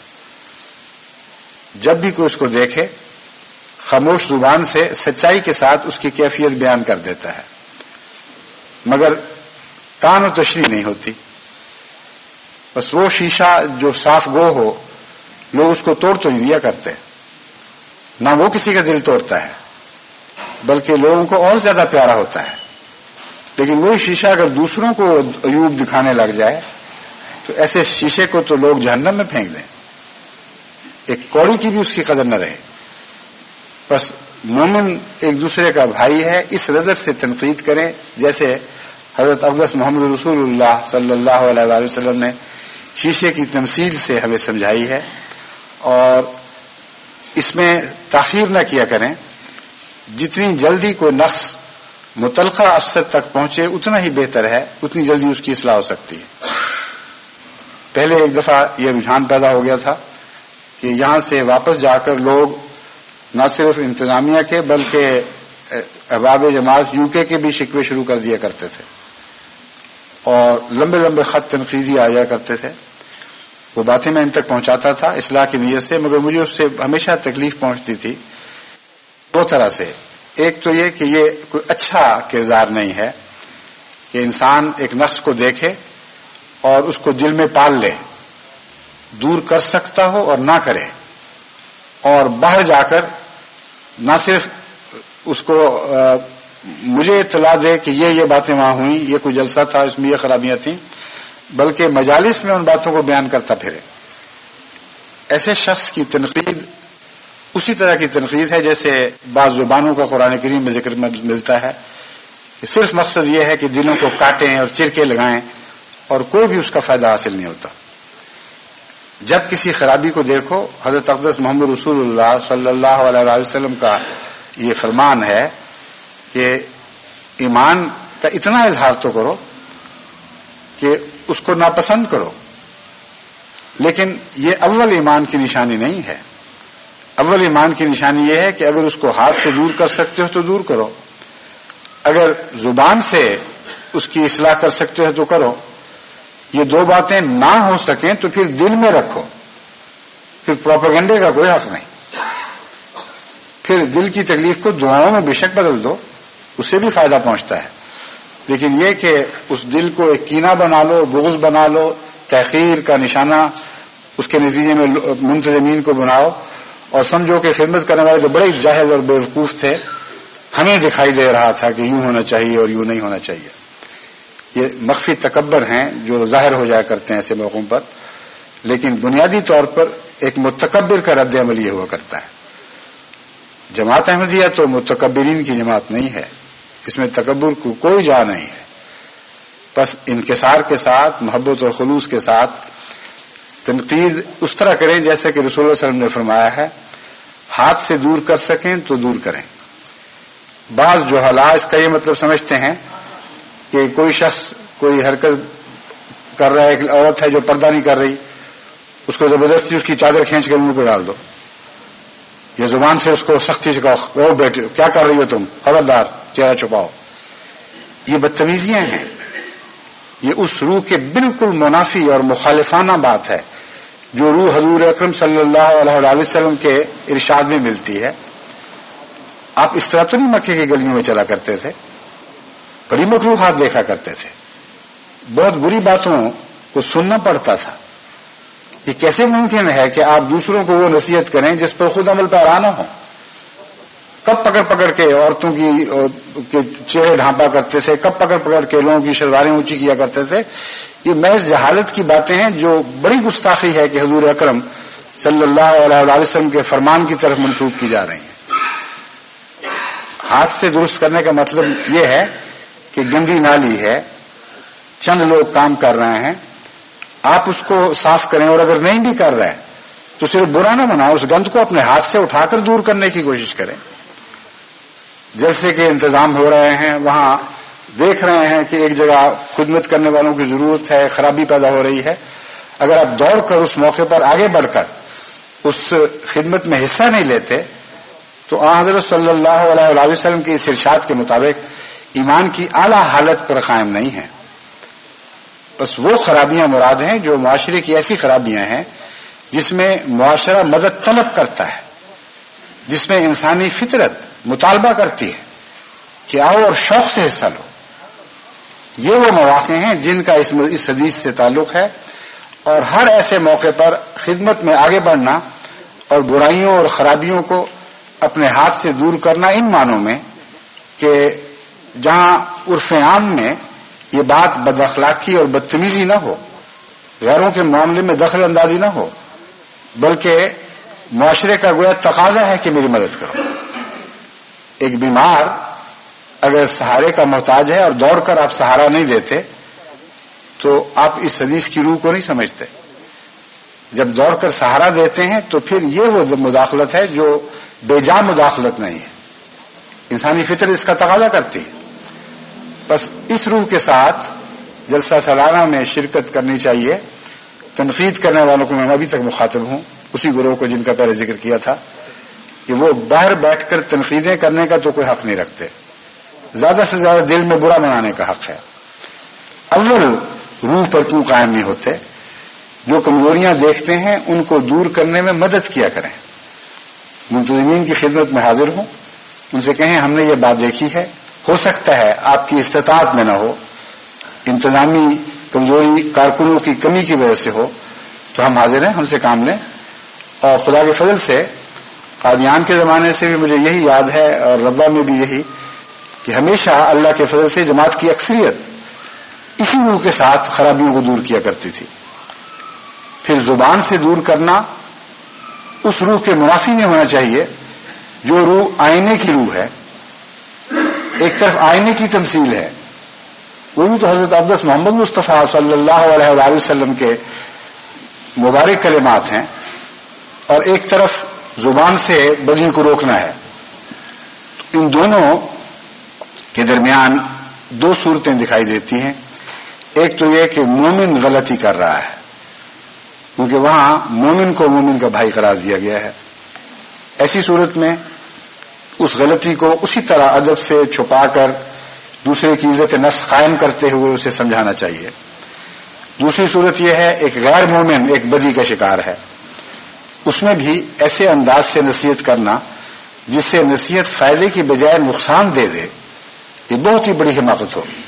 جب بھی کوئی اس کو دیکھے خاموش زبان سے سچائی کے ساتھ اس کی کیفیت بیان کر دیتا ہے، مگر تان و تشریح نہیں ہوتی۔ بس وہ شیشہ جو صاف گو ہو، لوگ اس کو توڑ تو نہیں دیا کرتے، نہ وہ کسی کا دل توڑتا ہے بلکہ لوگوں کو اور زیادہ پیارا ہوتا ہے۔ لیکن وہی شیشہ اگر دوسروں کو عیوب دکھانے لگ جائے تو ایسے شیشے کو تو لوگ جہنم میں پھینک دیں، ایک کوڑی کی بھی اس کی قدر نہ رہے۔ بس مومن ایک دوسرے کا بھائی ہے، اس نظر سے تنقید کریں جیسے حضرت اقدس محمد رسول اللہ صلی اللہ علیہ وسلم نے شیشے کی تمثیل سے ہمیں سمجھائی ہے، اور اس میں تاخیر نہ کیا کریں. جتنی جلدی کوئی نقص متعلقہ افسر تک پہنچے اتنا ہی بہتر ہے، اتنی جلدی اس کی اصلاح ہو سکتی ہے. پہلے ایک دفعہ یہ رجحان پیدا ہو گیا تھا کہ یہاں سے واپس جا کر لوگ نہ صرف انتظامیہ کے بلکہ احباب جماعت UK کے بھی شکوے شروع کر دیا کرتے تھے اور لمبے لمبے خط تنقیدی آیا کرتے تھے. وہ باتیں میں ان تک پہنچاتا تھا اصلاح کی نیت سے، مگر مجھے اس سے ہمیشہ تکلیف پہنچتی تھی دو طرح سے. ایک تو یہ کہ یہ کوئی اچھا کردار نہیں ہے کہ انسان ایک نقص کو دیکھے اور اس کو دل میں پال لے، دور کر سکتا ہو اور نہ کرے، اور باہر جا کر نہ صرف اس کو مجھے اطلاع دے کہ یہ باتیں وہاں ہوئیں، یہ کوئی جلسہ تھا، اس میں یہ خرابیاں تھیں، بلکہ مجالس میں ان باتوں کو بیان کرتا پھرے. ایسے شخص کی تنقید اسی طرح کی تنقید ہے جیسے بعض زبانوں کا قرآن کریم میں ذکر ملتا ہے کہ صرف مقصد یہ ہے کہ دلوں کو کاٹیں اور چرکے لگائیں اور کوئی بھی اس کا فائدہ حاصل نہیں ہوتا. جب کسی خرابی کو دیکھو، حضرت اقدس محمد رسول اللہ صلی اللہ علیہ وسلم کا یہ فرمان ہے کہ ایمان کا اتنا اظہار تو کرو کہ اس کو ناپسند کرو، لیکن یہ اول ایمان کی نشانی نہیں ہے. اول ایمان کی نشانی یہ ہے کہ اگر اس کو ہاتھ سے دور کر سکتے ہو تو دور کرو، اگر زبان سے اس کی اصلاح کر سکتے ہو تو کرو. یہ دو باتیں نہ ہو سکیں تو پھر دل میں رکھو، پھر پروپیگنڈے کا کوئی حق نہیں. پھر دل کی تکلیف کو دعاؤں میں بے شک بدل دو، اس سے بھی فائدہ پہنچتا ہے. لیکن یہ کہ اس دل کو ایک کینہ بنا لو، بغض بنا لو، تحقیر کا نشانہ اس کے نتیجے میں منتظمین کو بناؤ اور سمجھو کہ خدمت کرنے والے تو بڑے جاہل اور بیوقوف تھے، ہمیں دکھائی دے رہا تھا کہ یوں ہونا چاہیے اور یوں نہیں ہونا چاہیے. یہ مخفی تکبر ہیں جو ظاہر ہو جایا کرتے ہیں ایسے موقعوں پر، لیکن بنیادی طور پر ایک متکبر کا رد عمل یہ ہوا کرتا ہے. جماعت احمدیہ تو متکبرین کی جماعت نہیں ہے، اس میں تکبر کو کوئی جا نہیں ہے. بس انکسار کے ساتھ، محبت اور خلوص کے ساتھ تنقید اس طرح کریں جیسے کہ رسول اللہ صلی اللہ علیہ وسلم نے فرمایا ہے. ہاتھ سے دور کر سکیں تو دور کریں. بعض جو اس کا یہ مطلب سمجھتے ہیں کہ کوئی شخص کوئی حرکت کر رہا ہے، ایک عورت ہے جو پردہ نہیں کر رہی، اس کو زبردستی اس کی چادر کھینچ کر منہ پہ ڈال دو، یا زبان سے اس کو سختی سے کہو بیٹے کیا کر رہی ہو تم، خبردار چہرہ چھپاؤ. یہ بدتمیزیاں ہیں، یہ اس روح کے بالکل منافی اور مخالفانہ بات ہے جو روح حضور اکرم صلی اللہ علیہ وسلم کے ارشاد میں ملتی ہے. آپ اس طرح تو نہیں مکے کی گلیوں میں چلا کرتے تھے، بڑی مکروہات دیکھا کرتے تھے، بہت بری باتوں کو سننا پڑتا تھا. یہ کیسے ممکن ہے کہ آپ دوسروں کو وہ نصیحت کریں جس پر خود عمل پیرا نہ ہو؟ کب پکڑ پکڑ کے عورتوں کی چہرے ڈھانپا کرتے تھے، کب پکڑ پکڑ کے لوگوں کی شلواریں اونچی کیا کرتے تھے. یہ محض جہالت کی باتیں ہیں جو بڑی گستاخی ہے کہ حضور اکرم صلی اللہ علیہ وسلم کے فرمان کی طرف منسوب کی جا رہی ہیں. ہاتھ سے درست کرنے کا مطلب یہ ہے کہ گندی نالی ہے، چند لوگ کام کر رہے ہیں، آپ اس کو صاف کریں، اور اگر نہیں بھی کر رہے تو صرف برا نہ بنائیں، اس گند کو اپنے ہاتھ سے اٹھا کر دور کرنے کی کوشش کریں. جیسے کہ انتظام ہو رہے ہیں، وہاں دیکھ رہے ہیں کہ ایک جگہ خدمت کرنے والوں کی ضرورت ہے، خرابی پیدا ہو رہی ہے، اگر آپ دوڑ کر اس موقع پر آگے بڑھ کر اس خدمت میں حصہ نہیں لیتے تو حضرت صلی اللہ علیہ وسلم کے اس ارشاد کے مطابق ایمان کی اعلیٰ حالت پر قائم نہیں ہے. بس وہ خرابیاں مراد ہیں جو معاشرے کی ایسی خرابیاں ہیں جس میں معاشرہ مدد طلب کرتا ہے، جس میں انسانی فطرت مطالبہ کرتی ہے کہ آؤ اور شوق سے حصہ لو. یہ وہ مواقع ہیں جن کا اس حدیث سے تعلق ہے، اور ہر ایسے موقع پر خدمت میں آگے بڑھنا اور برائیوں اور خرابیوں کو اپنے ہاتھ سے دور کرنا ان معنوں میں کہ جہاں عرف عام میں یہ بات بد اخلاقی اور بدتمیزی نہ ہو، غیروں کے معاملے میں دخل اندازی نہ ہو، بلکہ معاشرے کا گویا تقاضا ہے کہ میری مدد کرو. ایک بیمار اگر سہارے کا محتاج ہے اور دوڑ کر آپ سہارا نہیں دیتے تو آپ اس حدیث کی روح کو نہیں سمجھتے. جب دوڑ کر سہارا دیتے ہیں تو پھر یہ وہ مداخلت ہے جو بے جا مداخلت نہیں ہے. انسانی فطرت اس کا تقاضا کرتی ہے. بس اس روح کے ساتھ جلسہ سالانہ میں شرکت کرنی چاہیے. تنقید کرنے والوں کو میں ابھی تک مخاطب ہوں، اسی گروہ کو جن کا پہلے ذکر کیا تھا کہ وہ باہر بیٹھ کر تنقیدیں کرنے کا تو کوئی حق نہیں رکھتے، زیادہ سے زیادہ دل میں برا منانے کا حق ہے. اول روح پر کیوں قائم نہیں ہوتے؟ جو کمزوریاں دیکھتے ہیں ان کو دور کرنے میں مدد کیا کریں. منتظمین کی خدمت میں حاضر ہوں، ان سے کہیں ہم نے یہ بات دیکھی ہے، ہو سکتا ہے آپ کی استطاعت میں نہ ہو، انتظامی کمزوری کارکنوں کی کمی کی وجہ سے ہو، تو ہم حاضر ہیں، ہم سے کام لیں. اور خدا کے فضل سے قادیان کے زمانے سے بھی مجھے یہی یاد ہے اور ربا میں بھی یہی کہ ہمیشہ اللہ کے فضل سے جماعت کی اکثریت اسی روح کے ساتھ خرابیوں کو دور کیا کرتی تھی. پھر زبان سے دور کرنا اس روح کے منافی نہیں ہونا چاہیے جو روح آئینے کی روح ہے. ایک طرف آئینے کی تمثیل ہے، وہ بھی تو حضرت اقدس محمد مصطفیٰ صلی اللہ علیہ وآلہ وسلم کے مبارک کلمات ہیں، اور ایک طرف زبان سے بدی کو روکنا ہے. ان دونوں کے درمیان دو صورتیں دکھائی دیتی ہیں. ایک تو یہ کہ مومن غلطی کر رہا ہے، کیونکہ وہاں مومن کو مومن کا بھائی قرار دیا گیا ہے. ایسی صورت میں اس غلطی کو اسی طرح ادب سے چھپا کر دوسرے کی عزت نفس قائم کرتے ہوئے اسے سمجھانا چاہیے. دوسری صورت یہ ہے ایک غیر مومن ایک بدی کا شکار ہے، اس میں بھی ایسے انداز سے نصیحت کرنا جس سے نصیحت فائدے کی بجائے نقصان دے دے، یہ بہت ہی بڑی حماقت ہوگی.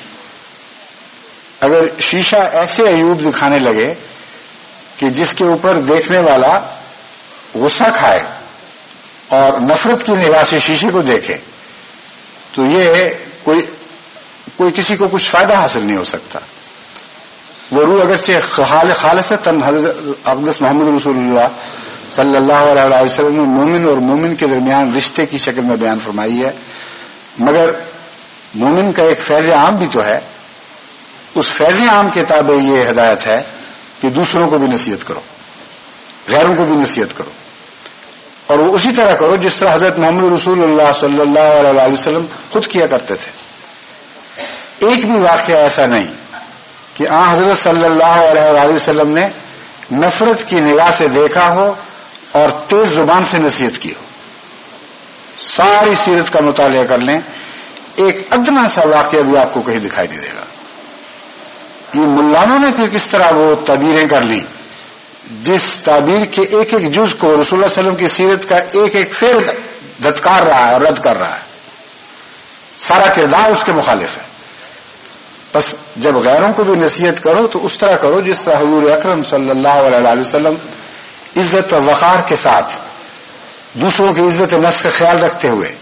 اگر شیشہ ایسے عیوب دکھانے لگے کہ جس کے اوپر دیکھنے والا غصہ کھائے اور نفرت کی نگاہ سے شیشے کو دیکھے، تو یہ کوئی کسی کو کچھ فائدہ حاصل نہیں ہو سکتا. وہ روح اگرچہ خالصتاً حضرت اقدس محمد رسول اللہ صلی اللہ علیہ وسلم نے مومن اور مومن کے درمیان رشتے کی شکل میں بیان فرمائی ہے، مگر مومن کا ایک فیض عام بھی تو ہے. اس فیض عام کے تابع یہ ہدایت ہے کہ دوسروں کو بھی نصیحت کرو، غیروں کو بھی نصیحت کرو، اور وہ اسی طرح کرو جس طرح حضرت محمد رسول اللہ صلی اللہ علیہ وسلم خود کیا کرتے تھے. ایک بھی واقعہ ایسا نہیں کہ حضرت صلی اللہ علیہ وسلم نے نفرت کی نگاہ سے دیکھا ہو اور تیز زبان سے نصیحت کی ہو. ساری سیرت کا مطالعہ کر لیں، ایک ادنا سا واقعہ بھی آپ کو کہیں دکھائی نہیں دے گا. یہ ملانوں نے پھر کس طرح وہ تعبیریں کر لی، جس تعبیر کے ایک ایک جز کو رسول اللہ علیہ وسلم کی سیرت کا ایک ایک فعل دھتکار رہا ہے اور رد کر رہا ہے. سارا کردار اس کے مخالف ہے. بس جب غیروں کو بھی نصیحت کرو تو اس طرح کرو جس طرح حضور اکرم صلی اللہ علیہ وسلم عزت و وقار کے ساتھ دوسروں کی عزت نفس کا خیال رکھتے ہوئے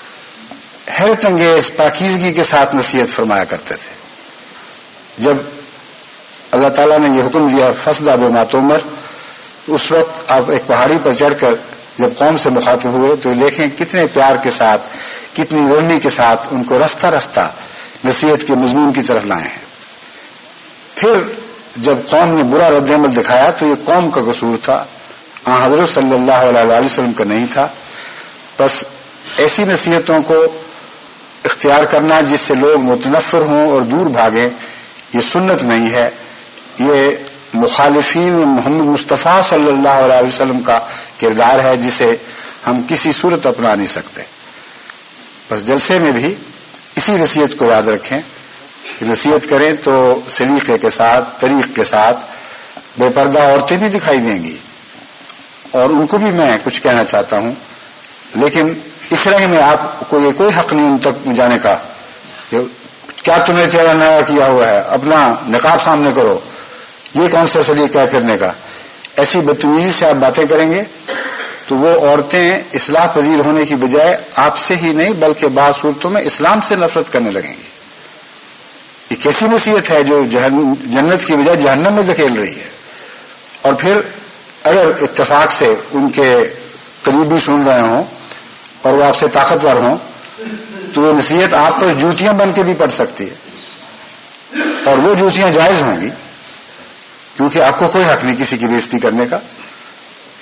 حیرت انگیز پاکیزگی کے ساتھ نصیحت فرمایا کرتے تھے. جب اللہ تعالیٰ نے یہ حکم دیا فصدع بما تؤمر، اس وقت آپ ایک پہاڑی پر چڑھ کر جب قوم سے مخاطب ہوئے تو دیکھیں کتنے پیار کے ساتھ، کتنی نرمی کے ساتھ ان کو رفتہ رفتہ نصیحت کے مضمون کی طرف لائے ہیں. پھر جب قوم نے برا رد عمل دکھایا تو یہ قوم کا قصور تھا، حضرت صلی اللہ علیہ وسلم کا نہیں تھا. بس ایسی نصیحتوں کو اختیار کرنا جس سے لوگ متنفر ہوں اور دور بھاگیں، یہ سنت نہیں ہے. یہ مخالفین محمد مصطفیٰ صلی اللہ علیہ وسلم کا کردار ہے جسے ہم کسی صورت اپنا نہیں سکتے. بس جلسے میں بھی اسی نصیحت کو یاد رکھیں کہ نصیحت کریں تو سلیقے کے ساتھ، طریق کے ساتھ. بے پردہ عورتیں بھی دکھائی دیں گی اور ان کو بھی میں کچھ کہنا چاہتا ہوں، لیکن اس رنگ میں آپ کو یہ کوئی حق نہیں ان تک جانے کا کہ کیا تم نے چہرہ نیا کیا ہوا ہے، اپنا نقاب سامنے کرو، یہ کون سا سلیقہ ہے پھرنے کا. ایسی بدتمیزی سے آپ باتیں کریں گے تو وہ عورتیں اصلاح پذیر ہونے کی بجائے آپ سے ہی نہیں بلکہ بعض صورتوں میں اسلام سے نفرت کرنے لگیں گی. یہ کیسی نصیحت ہے جو جنت کی بجائے جہنم میں دھکیل رہی ہے. اور پھر اگر اتفاق سے ان کے قریبی سن رہے ہوں اور وہ آپ سے طاقتور ہوں تو وہ نصیحت آپ پر جوتیاں بن کے بھی پڑ سکتی ہے، اور وہ جوتیاں جائز ہوں گی کیونکہ آپ کو کوئی حق نہیں کسی کی بےزتی کرنے کا.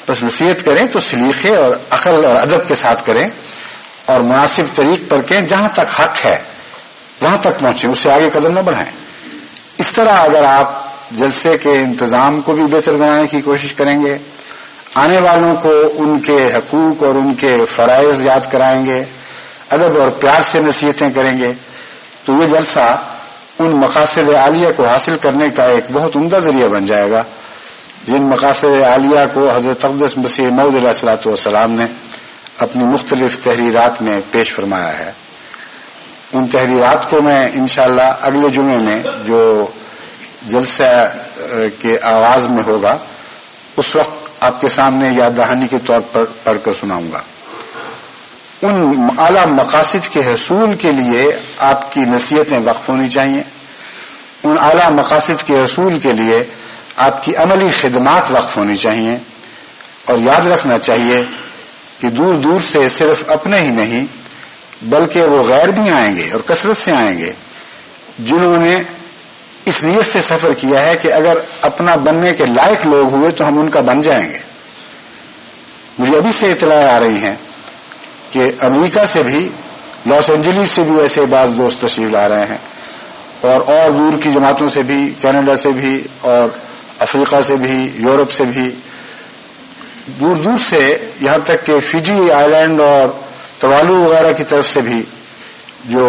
بس نصیحت کریں تو سلیقے اور عقل اور ادب کے ساتھ کریں اور مناسب طریق پر کہیں، جہاں تک حق ہے وہاں تک پہنچیں، اس سے آگے قدم نہ بڑھائیں۔ اس طرح اگر آپ جلسے کے انتظام کو بھی بہتر بنانے کی کوشش کریں گے، آنے والوں کو ان کے حقوق اور ان کے فرائض یاد کرائیں گے، ادب اور پیار سے نصیحتیں کریں گے، تو یہ جلسہ ان مقاصد عالیہ کو حاصل کرنے کا ایک بہت عمدہ ذریعہ بن جائے گا جن مقاصد عالیہ کو حضرت اقدس مسیح موعود علیہ الصلوۃ والسلام نے اپنی مختلف تحریرات میں پیش فرمایا ہے۔ ان تحریرات کو میں انشاءاللہ اگلے جمعے میں جو جلسہ کے آغاز میں ہوگا اس وقت آپ کے سامنے یاد دہانی کے طور پر پڑھ کر سناؤں گا۔ ان اعلیٰ مقاصد کے حصول کے لیے آپ کی نصیحتیں وقف ہونی چاہیے، ان اعلیٰ مقاصد کے حصول کے لیے آپ کی عملی خدمات وقف ہونی چاہیے، اور یاد رکھنا چاہیے کہ دور دور سے صرف اپنے ہی نہیں بلکہ وہ غیر بھی آئیں گے اور کثرت سے آئیں گے جنہوں نے اس نیت سے سفر کیا ہے کہ اگر اپنا بننے کے لائق لوگ ہوئے تو ہم ان کا بن جائیں گے۔ مجھے ابھی سے اطلاع آ رہی ہیں کہ امریکہ سے بھی، لاس اینجلس سے بھی ایسے بعض دوست تشریف لا رہے ہیں، اور دور کی جماعتوں سے بھی، کینیڈا سے بھی اور افریقہ سے بھی، یورپ سے بھی، دور دور سے، یہاں تک کہ فجی آئی لینڈ اور توالو وغیرہ کی طرف سے بھی، جو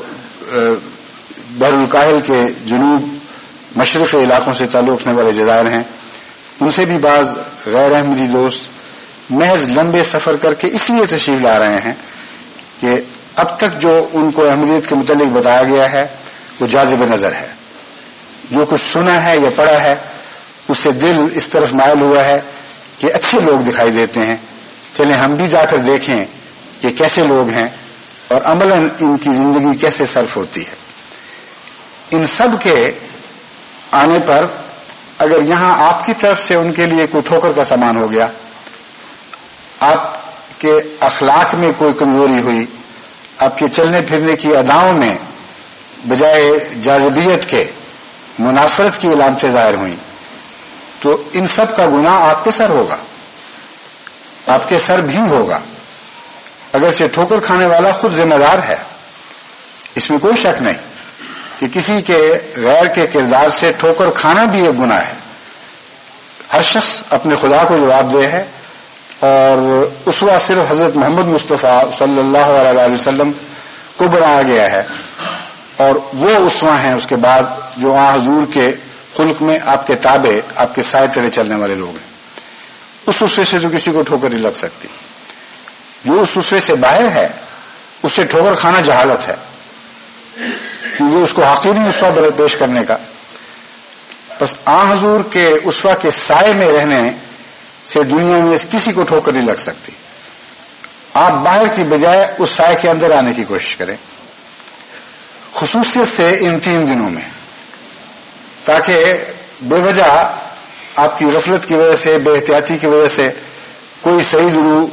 بحر الکاہل کے جنوب مشرقی علاقوں سے تعلق رکھنے والے جزائر ہیں، ان سے بھی بعض غیر احمدی دوست محض لمبے سفر کر کے اس لیے تشریف لا رہے ہیں کہ اب تک جو ان کو احمدیت کے متعلق بتایا گیا ہے وہ جاذب نظر ہے، جو کچھ سنا ہے یا پڑھا ہے اس سے دل اس طرف مائل ہوا ہے کہ اچھے لوگ دکھائی دیتے ہیں، چلیں ہم بھی جا کر دیکھیں کہ کیسے لوگ ہیں اور عملاً ان کی زندگی کیسے صرف ہوتی ہے۔ ان سب کے آنے پر اگر یہاں آپ کی طرف سے ان کے لیے کوئی ٹھوکر کا سامان ہو گیا، آپ کے اخلاق میں کوئی کمزوری ہوئی، آپ کے چلنے پھرنے کی اداؤں میں بجائے جاذبیت کے منافرت کی علامتیں ظاہر ہوئیں، تو ان سب کا گناہ آپ کے سر ہوگا، آپ کے سر بھی ہوگا، اگرچہ ٹھوکر کھانے والا خود ذمہ دار ہے، اس میں کوئی شک نہیں کہ کسی کے غیر کے کردار سے ٹھوکر کھانا بھی ایک گناہ ہے۔ ہر شخص اپنے خدا کو جواب دہ ہے، اور اسوہ صرف حضرت محمد مصطفیٰ صلی اللہ علیہ وسلم کو بنایا گیا ہے، اور وہ اسوہ ہیں اس کے بعد جو حضور کے خلق میں آپ کے تابع، آپ کے سائے تلے چلنے والے لوگ ہیں۔ اس اسوے سے تو کسی کو ٹھوکر نہیں لگ سکتی، جو اس اسوے سے باہر ہے اس سے ٹھوکر کھانا جہالت ہے، کیونکہ اس کو حقیقی اسوہ پیش کرنے کا۔ بس حضور کے اسوہ کے سائے میں رہنے سے دنیا میں کسی کو ٹھوکر نہیں لگ سکتی۔ آپ باہر کی بجائے اس سائے کے اندر آنے کی کوشش کریں، خصوصیت سے ان 3 دنوں میں، تاکہ بے وجہ آپ کی غفلت کی وجہ سے، بے احتیاطی کی وجہ سے کوئی صحیح درو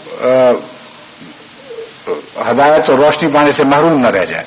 ہدایت اور روشنی پانے سے محروم نہ رہ جائے۔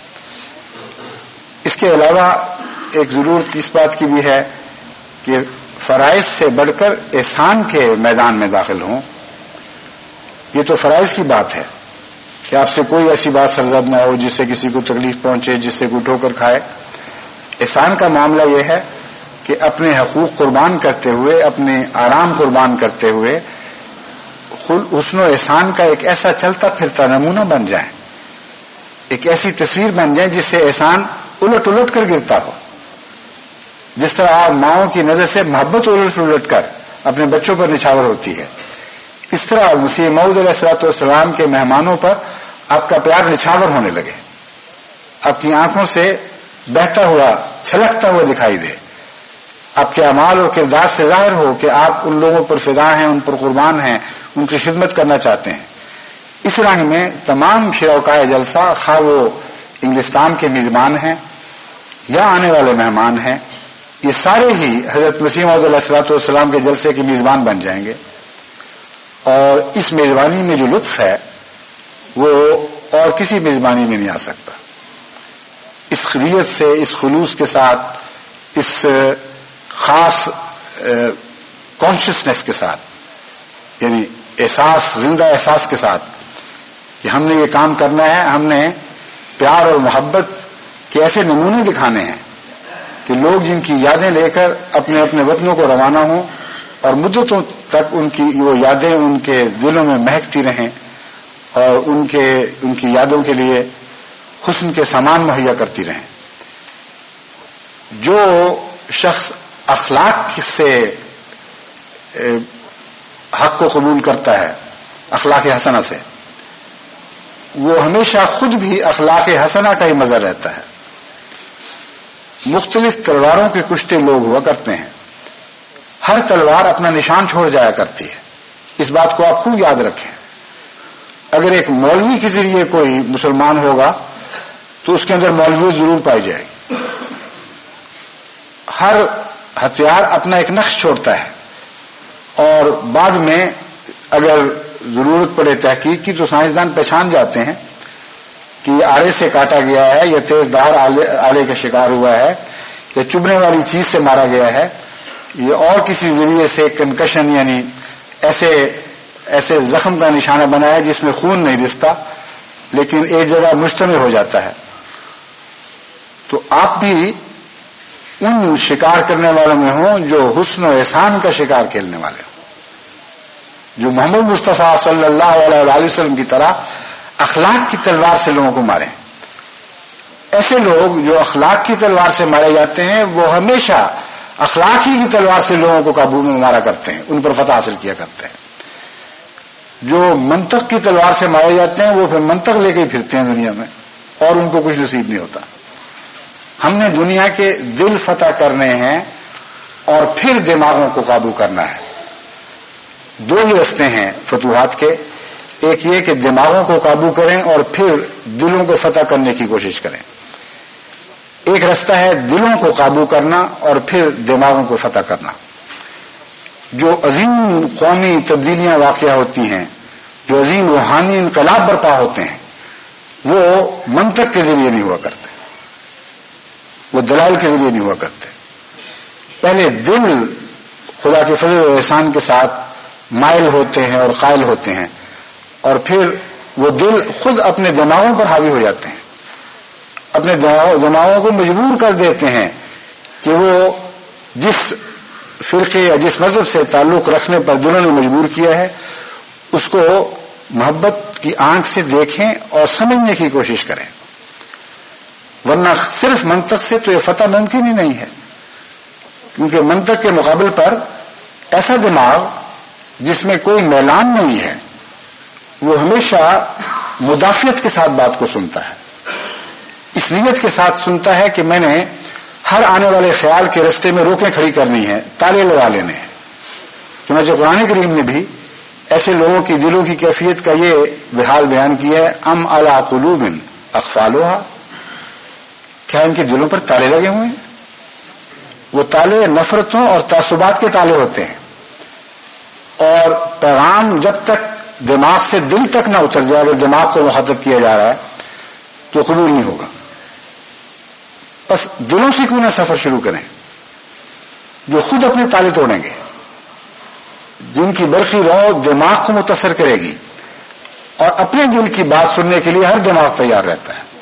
اس کے علاوہ ایک ضرورت اس بات کی بھی ہے کہ فرائض سے بڑھ کر احسان کے میدان میں داخل ہوں۔ یہ تو فرائض کی بات ہے کہ آپ سے کوئی ایسی بات سرزد نہ ہو جس سے کسی کو تکلیف پہنچے، جس سے کوئی ٹھوکر کھائے۔ احسان کا معاملہ یہ ہے کہ اپنے حقوق قربان کرتے ہوئے، اپنے آرام قربان کرتے ہوئے حسن و احسان کا ایک ایسا چلتا پھرتا نمونہ بن جائیں، ایک ایسی تصویر بن جائیں جس سے احسان الٹ الٹ کر گرتا ہو۔ جس طرح آپ ماؤں کی نظر سے محبت الٹ الٹ کر اپنے بچوں پر نچھاور ہوتی ہے، اس طرح مسیح موعود علیہ الصلوۃ والسلام کے مہمانوں پر آپ کا پیار نچھاور ہونے لگے، آپ کی آنکھوں سے بہتا ہوا، چھلکتا ہوا دکھائی دے، آپ کے اعمال اور کردار سے ظاہر ہو کہ آپ ان لوگوں پر فدا ہیں، ان پر قربان ہیں، ان کی خدمت کرنا چاہتے ہیں۔ اس رنگ میں تمام شرکائے جلسہ، خواہ وہ انگلستان کے میزبان ہیں یا آنے والے مہمان ہیں، یہ سارے ہی حضرت مسیح موعود علیہ الصلوۃ والسلام کے جلسے کے میزبان بن جائیں گے، اور اس میزبانی میں جو لطف ہے وہ اور کسی میزبانی میں نہیں آ سکتا۔ اس خلیت سے، اس خلوص کے ساتھ، اس خاص کانشیسنس کے ساتھ یعنی احساس، زندہ احساس کے ساتھ کہ ہم نے یہ کام کرنا ہے، ہم نے پیار اور محبت کے ایسے نمونے دکھانے ہیں کہ لوگ جن کی یادیں لے کر اپنے اپنے وطنوں کو روانہ ہوں اور مدتوں تک ان کی وہ یادیں ان کے دلوں میں مہکتی رہیں اور ان کی یادوں کے لیے حسن کے سامان مہیا کرتی رہیں. جو شخص اخلاق سے حق کو قبول کرتا ہے، اخلاق حسنہ سے، وہ ہمیشہ خود بھی اخلاق حسنہ کا ہی مظہر رہتا ہے. مختلف تلواروں کے کشتے لوگ ہوا کرتے ہیں، ہر تلوار اپنا نشان چھوڑ جایا کرتی ہے. اس بات کو آپ خوب یاد رکھیں. اگر ایک مولوی کے ذریعے کوئی مسلمان ہوگا تو اس کے اندر مولوی ضرور پائی جائے گی. ہر ہتھیار اپنا ایک نقش چھوڑتا ہے اور بعد میں اگر ضرورت پڑے تحقیق کی تو سائنسدان پہچان جاتے ہیں کہ یہ آڑے سے کاٹا گیا ہے، یہ تیز دھار آلے کا شکار ہوا ہے، یہ چبھنے والی چیز سے مارا گیا ہے، یہ اور کسی ذریعے سے کنکشن یعنی ایسے زخم کا نشانہ بنا ہے جس میں خون نہیں رستا لیکن ایک جگہ مشتمل ہو جاتا ہے. تو آپ بھی ان شکار کرنے والوں میں ہوں جو حسن و احسان کا شکار کھیلنے والے ہوں، جو محمد مصطفیٰ صلی اللہ علیہ وسلم کی طرح اخلاق کی تلوار سے لوگوں کو ماریں. ایسے لوگ جو اخلاق کی تلوار سے مارے جاتے ہیں وہ ہمیشہ اخلاق ہی کی تلوار سے لوگوں کو قابو میں مارا کرتے ہیں، ان پر فتح حاصل کیا کرتے ہیں. جو منطق کی تلوار سے مارے جاتے ہیں وہ پھر منطق لے کے ہی پھرتے ہیں دنیا میں اور ان کو کچھ نصیب نہیں ہوتا. ہم نے دنیا کے دل فتح کرنے ہیں اور پھر دماغوں کو قابو کرنا ہے. دو ہی رستے ہیں فتوحات کے، ایک یہ کہ دماغوں کو قابو کریں اور پھر دلوں کو فتح کرنے کی کوشش کریں. ایک رستہ ہے دلوں کو قابو کرنا اور پھر دماغوں کو فتح کرنا. جو عظیم قومی تبدیلیاں واقع ہوتی ہیں، جو عظیم روحانی انقلاب برپا ہوتے ہیں، وہ منطق کے ذریعے نہیں ہوا کرتے، وہ دلائل کے ذریعے نہیں ہوا کرتے. پہلے دل خدا کے فضل و احسان کے ساتھ مائل ہوتے ہیں اور قائل ہوتے ہیں اور پھر وہ دل خود اپنے دماغوں پر حاوی ہو جاتے ہیں، اپنے دماغوں کو مجبور کر دیتے ہیں کہ وہ جس فرقے یا جس مذہب سے تعلق رکھنے پر دلوں نے مجبور کیا ہے اس کو محبت کی آنکھ سے دیکھیں اور سمجھنے کی کوشش کریں. ورنہ صرف منطق سے تو یہ فتح ممکن ہی نہیں ہے، کیونکہ منطق کے مقابل پر ایسا دماغ جس میں کوئی میلان نہیں ہے وہ ہمیشہ مدافعت کے ساتھ بات کو سنتا ہے، اس نیت کے ساتھ سنتا ہے کہ میں نے ہر آنے والے خیال کے رستے میں روکیں کھڑی کرنی ہے، تالے لگا لینے ہیں. چنانچہ قرآن کریم نے بھی ایسے لوگوں کی دلوں کی کیفیت کا یہ حال بیان کیا ہے، ام علی قلوب اقفالها، کیا ان کے دلوں پر تالے لگے ہوئے ہیں؟ وہ تالے نفرتوں اور تعصبات کے تالے ہوتے ہیں اور پیغام جب تک دماغ سے دل تک نہ اتر جائے، اگر دماغ کو مخاطب کیا جا رہا ہے تو قبول نہیں ہوگا. بس دلوں سے کیوں نہ سفر شروع کریں جو خود اپنے تالے توڑیں گے، جن کی برقی رو دماغ کو متاثر کرے گی اور اپنے دل کی بات سننے کے لیے ہر دماغ تیار رہتا ہے،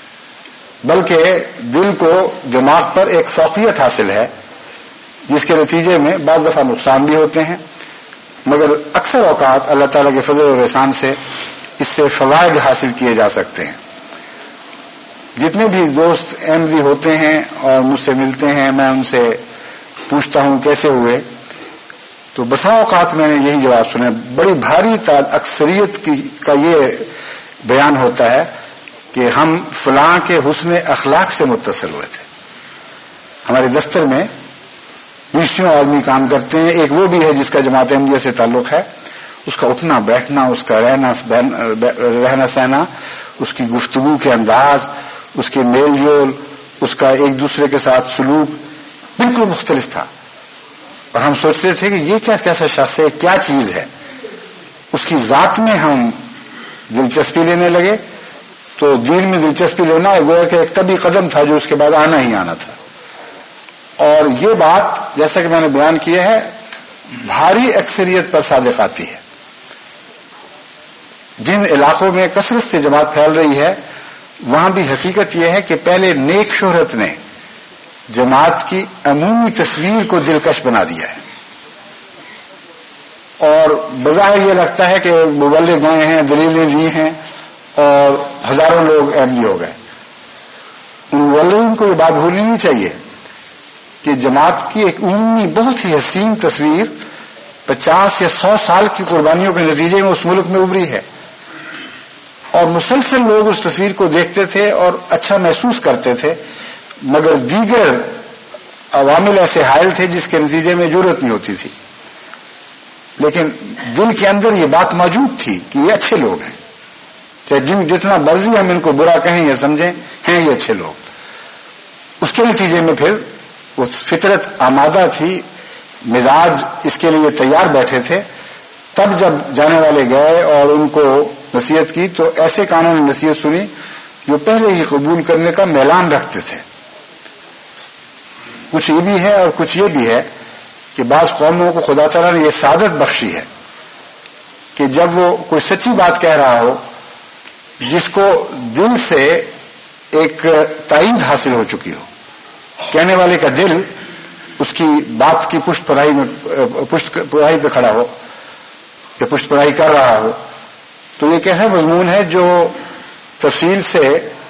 بلکہ دل کو دماغ پر ایک فوقیت حاصل ہے جس کے نتیجے میں بعض دفعہ نقصان بھی ہوتے ہیں، مگر اکثر اوقات اللہ تعالیٰ کے فضل و احسان سے اس سے فوائد حاصل کیے جا سکتے ہیں. جتنے بھی دوست احمدی ہوتے ہیں اور مجھ سے ملتے ہیں، میں ان سے پوچھتا ہوں کیسے ہوئے، تو بسا اوقات میں نے یہی جواب سنا. بڑی بھاری اکثریت کا یہ بیان ہوتا ہے کہ ہم فلاں کے حسن اخلاق سے متصل ہوئے تھے. ہمارے دفتر میں 20 آدمی کام کرتے ہیں، ایک وہ بھی ہے جس کا جماعت احمدیہ سے تعلق ہے، اس کا اٹھنا بیٹھنا، اس کا رہنا سہنا، اس کی گفتگو کے انداز، اس کے میل جول، اس کا ایک دوسرے کے ساتھ سلوک بالکل مختلف تھا. اور ہم سوچتے تھے کہ یہ کیسا شخص ہے، کیا چیز ہے. اس کی ذات میں ہم دلچسپی لینے لگے تو دین میں دلچسپی لینا گویا کہ ایک طبی قدم تھا جو اس کے بعد آنا ہی آنا تھا. اور یہ بات جیسا کہ میں نے بیان کیا ہے بھاری اکثریت پر صادق آتی ہے. جن علاقوں میں کثرت سے جماعت پھیل رہی ہے وہاں بھی حقیقت یہ ہے کہ پہلے نیک شہرت نے جماعت کی عمومی تصویر کو دلکش بنا دیا ہے، اور بظاہر یہ لگتا ہے کہ مبلغ گئے ہیں، دلیلیں دی ہیں اور ہزاروں لوگ احمدی ہو گئے۔ ان مبلغین کو یہ بات بھولنی نہیں چاہیے کہ جماعت کی ایک عمومی بہت ہی حسین تصویر 50 یا 100 سال کی قربانیوں کے نتیجے میں اس ملک میں ابھری ہے، اور مسلسل لوگ اس تصویر کو دیکھتے تھے اور اچھا محسوس کرتے تھے، مگر دیگر عوامل ایسے حائل تھے جس کے نتیجے میں جرأت نہیں ہوتی تھی، لیکن دل کے اندر یہ بات موجود تھی کہ یہ اچھے لوگ ہیں، چاہے جتنا مرضی ہم ان کو برا کہیں یا سمجھیں، ہیں یہ اچھے لوگ۔ اس کے نتیجے میں پھر وہ فطرت آمادہ تھی، مزاج اس کے لیے تیار بیٹھے تھے، تب جب جانے والے گئے اور ان کو نصیحت کی تو ایسے کانوں نے نصیحت سنی جو پہلے ہی قبول کرنے کا میلان رکھتے تھے۔ کچھ یہ بھی ہے اور کچھ یہ بھی ہے کہ بعض قوموں کو خدا تعالیٰ نے یہ سعادت بخشی ہے کہ جب وہ کوئی سچی بات کہہ رہا ہو جس کو دل سے ایک تائید حاصل ہو چکی ہو، کہنے والے کا دل اس کی بات کی پشت پرائی پہ کھڑا ہو یا پشت پرائی کر رہا ہو، تو یہ کیسا مضمون ہے جو تفصیل سے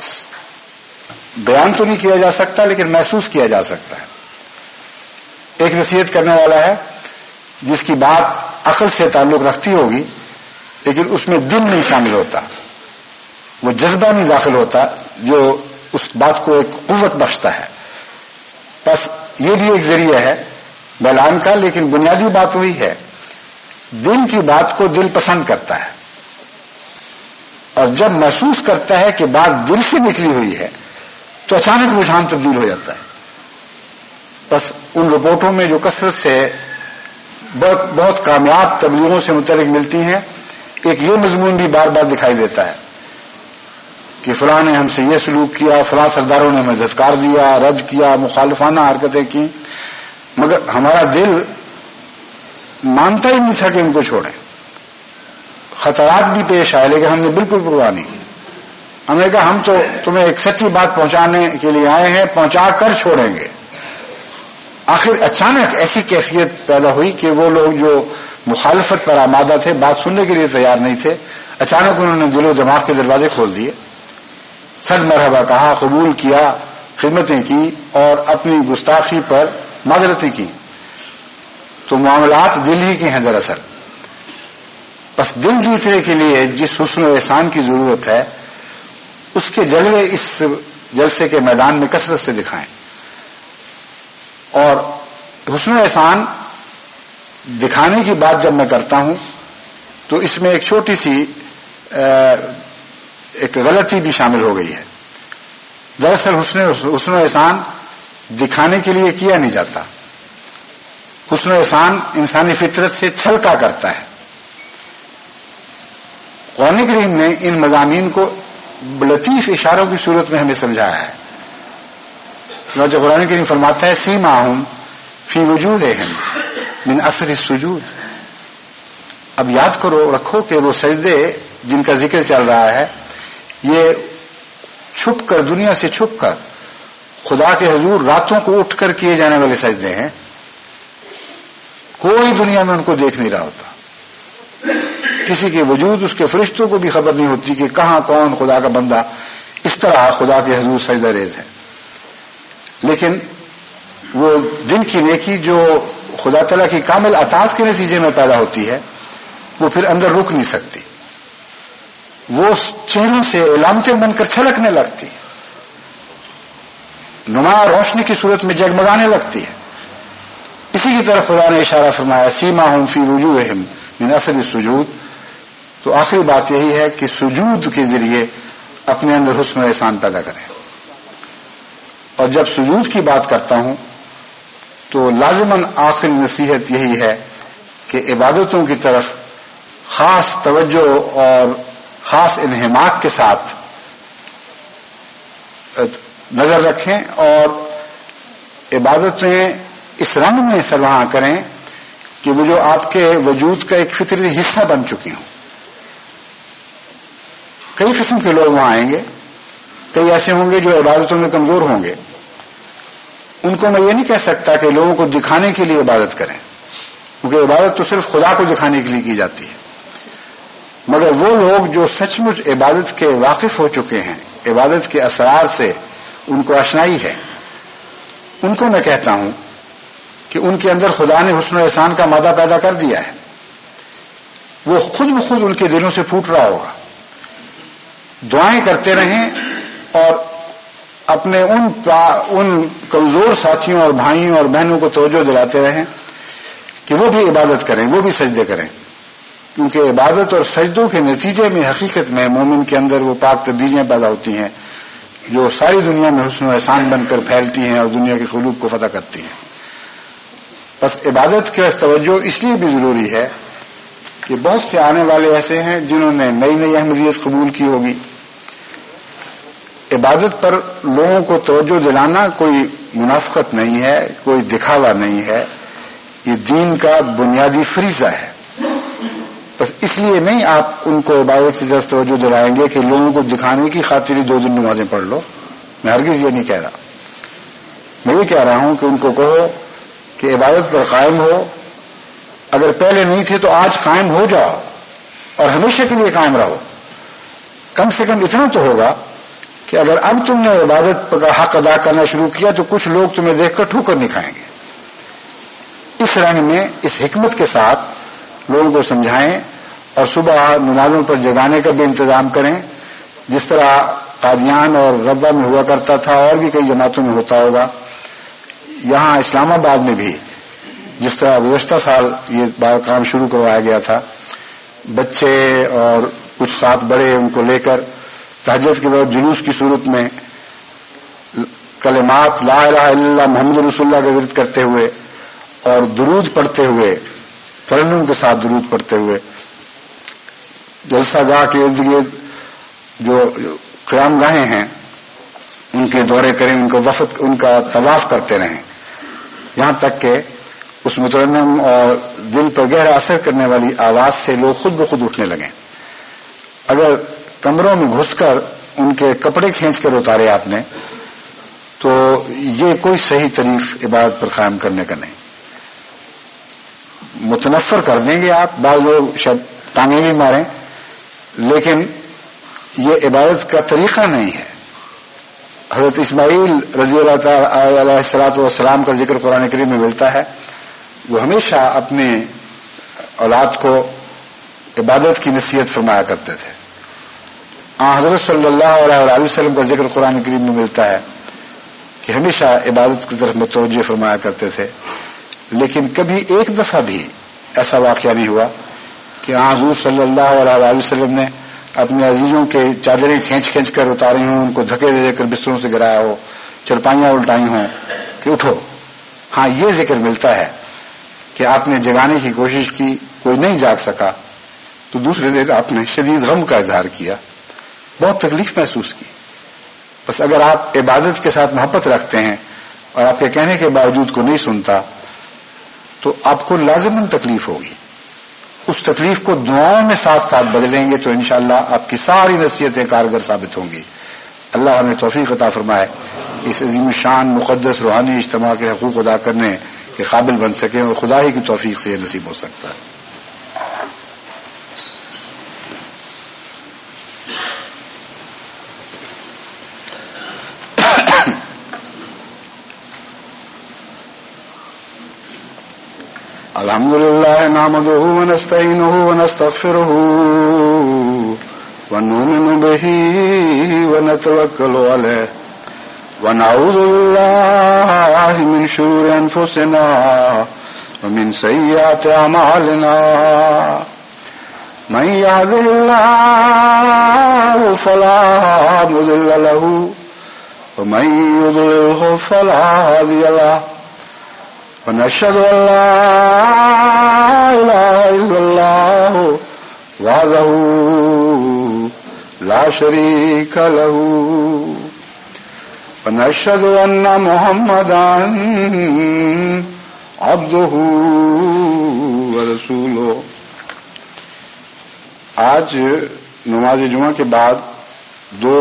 بیان تو نہیں کیا جا سکتا لیکن محسوس کیا جا سکتا ہے۔ ایک نصیحت کرنے والا ہے جس کی بات عقل سے تعلق رکھتی ہوگی لیکن اس میں دل نہیں شامل ہوتا، وہ جذبہ نہیں داخل ہوتا جو اس بات کو ایک قوت بخشتا ہے۔ بس یہ بھی ایک ذریعہ ہے بیان کا، لیکن بنیادی بات وہی ہے، دل کی بات کو دل پسند کرتا ہے، اور جب محسوس کرتا ہے کہ بات دل سے نکلی ہوئی ہے تو اچانک رجحان تبدیل ہو جاتا ہے۔ بس ان رپورٹوں میں جو کثرت سے بہت کامیاب تبلیغوں سے متعلق ملتی ہیں، ایک یہ مضمون بھی بار بار دکھائی دیتا ہے کہ فلاں نے ہم سے یہ سلوک کیا، فلاں سرداروں نے ہمیں دھتکار دیا، رد کیا، مخالفانہ حرکتیں کی، مگر ہمارا دل مانتا ہی نہیں تھا کہ ان کو چھوڑیں۔ خطرات بھی پیش آئے لیکن ہم نے بالکل پرواہ نہیں کی۔ ہم نے کہا ہم تو تمہیں ایک سچی بات پہنچانے کے لیے آئے ہیں، پہنچا کر چھوڑیں گے۔ آخر اچانک ایسی کیفیت پیدا ہوئی کہ وہ لوگ جو مخالفت پر آمادہ تھے، بات سننے کے لیے تیار نہیں تھے، اچانک انہوں نے دل و دماغ کے دروازے کھول دیے، صد مرحبا کہا، قبول کیا، خدمتیں کی اور اپنی گستاخی پر معذرتیں کی۔ تو معاملات دل ہی کے ہیں دراصل۔ بس دل جیتنے کے لیے جس حسن و احسان کی ضرورت ہے اس کے جلوے اس جلسے کے میدان میں کثرت سے دکھائیں، اور حسن و احسان دکھانے کی بات جب میں کرتا ہوں تو اس میں ایک چھوٹی سی ایک غلطی بھی شامل ہو گئی ہے۔ دراصل حسن و احسان دکھانے کے لیے کیا نہیں جاتا، حسن و احسان انسانی فطرت سے چھلکا کرتا ہے۔ قرآن کریم نے ان مضامین کو لطیف اشاروں کی صورت میں ہمیں سمجھایا ہے۔ جو قرآن کریم فرماتا ہے سیماہم فی وجوہہم من اثر السجود۔ اب یاد کرو، رکھو کہ وہ سجدے جن کا ذکر چل رہا ہے یہ چھپ کر، دنیا سے چھپ کر خدا کے حضور راتوں کو اٹھ کر کیے جانے والے سجدے ہیں۔ کوئی دنیا میں ان کو دیکھ نہیں رہا ہوتا، کسی کے وجود اس کے فرشتوں کو بھی خبر نہیں ہوتی کہ کہاں کون خدا کا بندہ اس طرح خدا کے حضور سجدہ ریز ہے۔ لیکن وہ دل کی نیکی جو خدا تعالیٰ کی کامل اطاعت کے نتیجے میں پیدا ہوتی ہے وہ پھر اندر رک نہیں سکتی، وہ چہروں سے علامتیں بن کر چھلکنے لگتی، نمایاں روشنی کی صورت میں جگمگانے لگتی ہے۔ اسی کی طرف خدا نے اشارہ فرمایا سیماہم فی وجوہہم من اثر السجود۔ تو آخری بات یہی ہے کہ سجود کے ذریعے اپنے اندر حسن و احسان پیدا کریں، اور جب سجود کی بات کرتا ہوں تو لازماً آخری نصیحت یہی ہے کہ عبادتوں کی طرف خاص توجہ اور خاص انہماک کے ساتھ نظر رکھیں اور عبادتیں اس رنگ میں سرواں کریں کہ وہ جو آپ کے وجود کا ایک فطری حصہ بن چکی ہوں۔ کئی قسم کے لوگ وہاں آئیں گے. کئی ایسے ہوں گے جو عبادتوں میں کمزور ہوں گے. ان کو میں یہ نہیں کہہ سکتا کہ لوگوں کو دکھانے کے لیے عبادت کریں، کیونکہ عبادت تو صرف خدا کو دکھانے کے لیے کی جاتی ہے. مگر وہ لوگ جو سچ مچ عبادت کے واقف ہو چکے ہیں، عبادت کے اسرار سے ان کو آشنائی ہے، ان کو میں کہتا ہوں کہ ان کے اندر خدا نے حسن و احسان کا مادہ پیدا کر دیا ہے. وہ خود بخود ان کے دلوں سے پھوٹ رہا ہوگا. دعائیں کرتے رہیں اور اپنے ان کمزور ساتھیوں اور بھائیوں اور بہنوں کو توجہ دلاتے رہیں کہ وہ بھی عبادت کریں، وہ بھی سجدے کریں، کیونکہ عبادت اور سجدوں کے نتیجے میں حقیقت میں مومن کے اندر وہ پاک تبدیلیاں پیدا ہوتی ہیں جو ساری دنیا میں حسن و احسان بن کر پھیلتی ہیں اور دنیا کے قلوب کو فتح کرتی ہیں. بس عبادت کا توجہ اس لیے بھی ضروری ہے کہ بہت سے آنے والے ایسے ہیں جنہوں نے نئی نئی احمدیت قبول کی ہوگی. عبادت پر لوگوں کو توجہ دلانا کوئی منافقت نہیں ہے، کوئی دکھاوا نہیں ہے، یہ دین کا بنیادی فریضہ ہے. بس اس لیے نہیں آپ ان کو عبادت کی طرف توجہ دلائیں گے کہ لوگوں کو دکھانے کی خاطر ہی 2 دن نمازیں پڑھ لو. میں ہرگز یہ نہیں کہہ رہا. میں یہ کہہ رہا ہوں کہ ان کو کہو کہ عبادت پر قائم ہو. اگر پہلے نہیں تھے تو آج قائم ہو جاؤ اور ہمیشہ کے لیے قائم رہو. کم سے کم اتنا تو ہوگا کہ اگر اب تم نے عبادت کا حق ادا کرنا شروع کیا تو کچھ لوگ تمہیں دیکھ کر ٹھوکر نہیں کھائیں گے. اس رنگ میں، اس حکمت کے ساتھ لوگوں کو سمجھائیں اور صبح نمازوں پر جگانے کا بھی انتظام کریں، جس طرح قادیان اور ربا میں ہوا کرتا تھا اور بھی کئی جماعتوں میں ہوتا ہوگا. یہاں اسلام آباد میں بھی جس طرح گزشتہ سال یہ کام شروع کروایا گیا تھا، بچے اور کچھ ساتھ بڑے ان کو لے کر تہجد کے بعد جلوس کی صورت میں کلمات لا الہ الا اللہ محمد رسول اللہ کا ورد کرتے ہوئے اور درود پڑھتے ہوئے، ترنم کے ساتھ درود پڑھتے ہوئے جلسہ گاہ کے ارد گرد جو قیام گاہیں ہیں ان کے دورے کریں، ان کو وفد، ان کا طواف کرتے رہیں، یہاں تک کہ اس مترنم اور دل پر گہرا اثر کرنے والی آواز سے لوگ خود بخود اٹھنے لگیں. اگر کمروں میں گھس کر ان کے کپڑے کھینچ کر اتارے آپ نے تو یہ کوئی صحیح طریق عبادت پر قائم کرنے کا نہیں. متنفر کر دیں گے آپ، بعض لوگ شاید ٹانگیں بھی ماریں، لیکن یہ عبادت کا طریقہ نہیں ہے. حضرت اسماعیل رضی اللہ تعالی علیہ الصلوۃ والسلام کا ذکر قرآن کریم میں ملتا ہے. وہ ہمیشہ اپنے اولاد کو عبادت کی نصیحت فرمایا کرتے تھے. حضرت صلی اللہ علیہ وسلم کا ذکر قرآن کریم میں ملتا ہے کہ ہمیشہ عبادت کی طرف متوجہ فرمایا کرتے تھے. لیکن کبھی ایک دفعہ بھی ایسا واقعہ نہیں ہوا کہ حضور صلی اللہ علیہ وسلم نے اپنے عزیزوں کے چادریں کھینچ کھینچ کر اتاری ہوں، ان کو دھکے دے دے کر بستروں سے گرایا ہو، چرپائیاں الٹائی ہوں کہ اٹھو. ہاں، یہ ذکر ملتا ہے کہ آپ نے جگانے کی کوشش کی، کوئی نہیں جاگ سکا تو دوسرے دن آپ نے شدید غم کا اظہار کیا، بہت تکلیف محسوس کی. بس اگر آپ عبادت کے ساتھ محبت رکھتے ہیں اور آپ کے کہنے کے باوجود کو نہیں سنتا تو آپ کو لازماً تکلیف ہوگی. اس تکلیف کو دعاؤں میں ساتھ ساتھ بدلیں گے تو انشاءاللہ آپ کی ساری نصیحتیں کارگر ثابت ہوں گی. اللہ ہمیں توفیق عطا فرمائے اس عظیم الشان مقدس روحانی اجتماع کے حقوق ادا کرنے کے قابل بن سکیں، اور خدا ہی کی توفیق سے یہ نصیب ہو سکتا ہے. الحمد لله نحمده ونستعينه ونستغفره ونؤمن به ونتوكل عليه ونعوذ بالله من شرور أنفسنا ومن سيئات أعمالنا. من يهده الله فلا مضل له ومن يضلله فلا هادي له. ونشهد أن لا إله إلا الله وحده لا شريك له ونشهد أن محمدا عبده ورسوله. آج نماز جمعہ کے بعد 2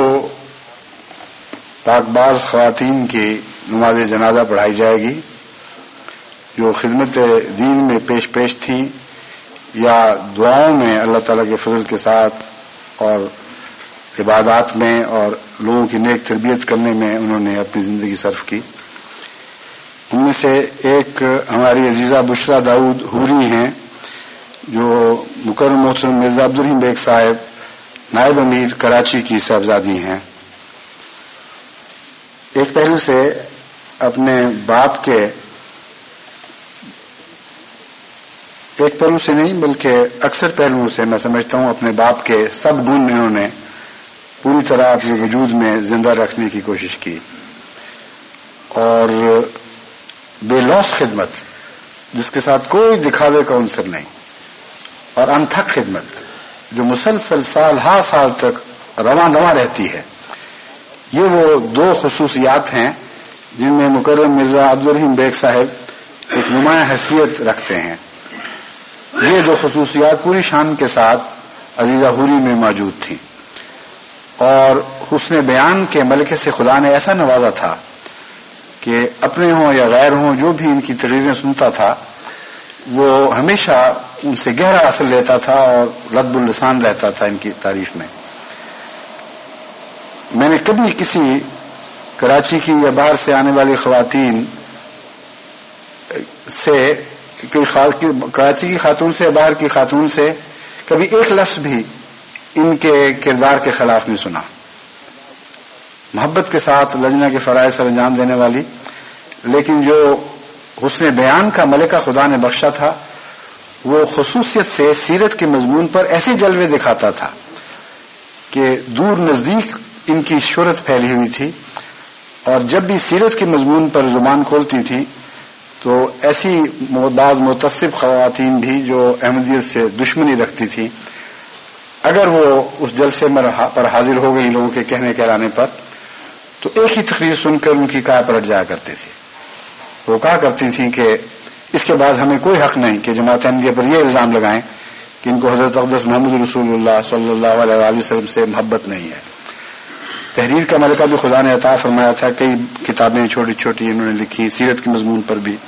پاکباز خواتین کی نماز جنازہ پڑھائی جائے گی جو خدمت دین میں پیش تھی یا دعاؤں میں اللہ تعالیٰ کے فضل کے ساتھ اور عبادات میں اور لوگوں کی نیک تربیت کرنے میں انہوں نے اپنی زندگی صرف کی. ان میں سے ایک ہماری عزیزہ بشرا داؤد حوری ہیں جو مکرم محترم مرزا عبدالرحیم بیگ صاحب نائب امیر کراچی کی صاحبزادی ہیں. ایک پہلو سے اپنے باپ کے ایک پہلو سے نہیں بلکہ اکثر پہلوؤں سے میں سمجھتا ہوں اپنے باپ کے سب گن انہوں نے پوری طرح اپنے وجود میں زندہ رکھنے کی کوشش کی اور بے لوث خدمت جس کے ساتھ کوئی دکھاوے کا عنصر نہیں اور انتھک خدمت جو مسلسل سال تک رواں دواں رہتی ہے. یہ وہ 2 خصوصیات ہیں جن میں مکرم مرزا عبدالرحیم بیگ صاحب ایک نمایاں حیثیت رکھتے ہیں. یہ 2 خصوصیات پوری شان کے ساتھ عزیزہ حوری میں موجود تھیں اور حسن بیان کے ملکے سے خدا نے ایسا نوازا تھا کہ اپنے ہوں یا غیر ہوں جو بھی ان کی تقریریں سنتا تھا وہ ہمیشہ ان سے گہرا اثر لیتا تھا اور لطب اللسان رہتا تھا ان کی تعریف میں. میں نے کبھی کسی کراچی کی یا باہر سے آنے والی خواتین سے کراچی کی خاتون سے باہر کی خاتون سے کبھی ایک لفظ بھی ان کے کردار کے خلاف نہیں سنا. محبت کے ساتھ لجنہ کے فرائض سر انجام دینے والی لیکن جو حسن بیان کا ملکہ خدا نے بخشا تھا وہ خصوصیت سے سیرت کے مضمون پر ایسے جلوے دکھاتا تھا کہ دور نزدیک ان کی شہرت پھیلی ہوئی تھی اور جب بھی سیرت کے مضمون پر زبان کھولتی تھی تو ایسی بعض متصف خواتین بھی جو احمدیت سے دشمنی رکھتی تھی اگر وہ اس جلسے پر حاضر ہو گئی لوگوں کے کہنے کہلانے پر تو ایک ہی تقریر سن کر ان کی کائے پلٹ جایا کرتی تھی. وہ کہا کرتی تھیں کہ اس کے بعد ہمیں کوئی حق نہیں کہ جماعت احمدیہ پر یہ الزام لگائیں کہ ان کو حضرت اقدس محمد رسول اللہ صلی اللہ علیہ وسلم سے محبت نہیں ہے. تحریر کا ملکہ بھی خدا نے عطا فرمایا تھا. کئی کتابیں چھوٹی چھوٹی انہوں نے لکھی سیرت کے مضمون پر بھی.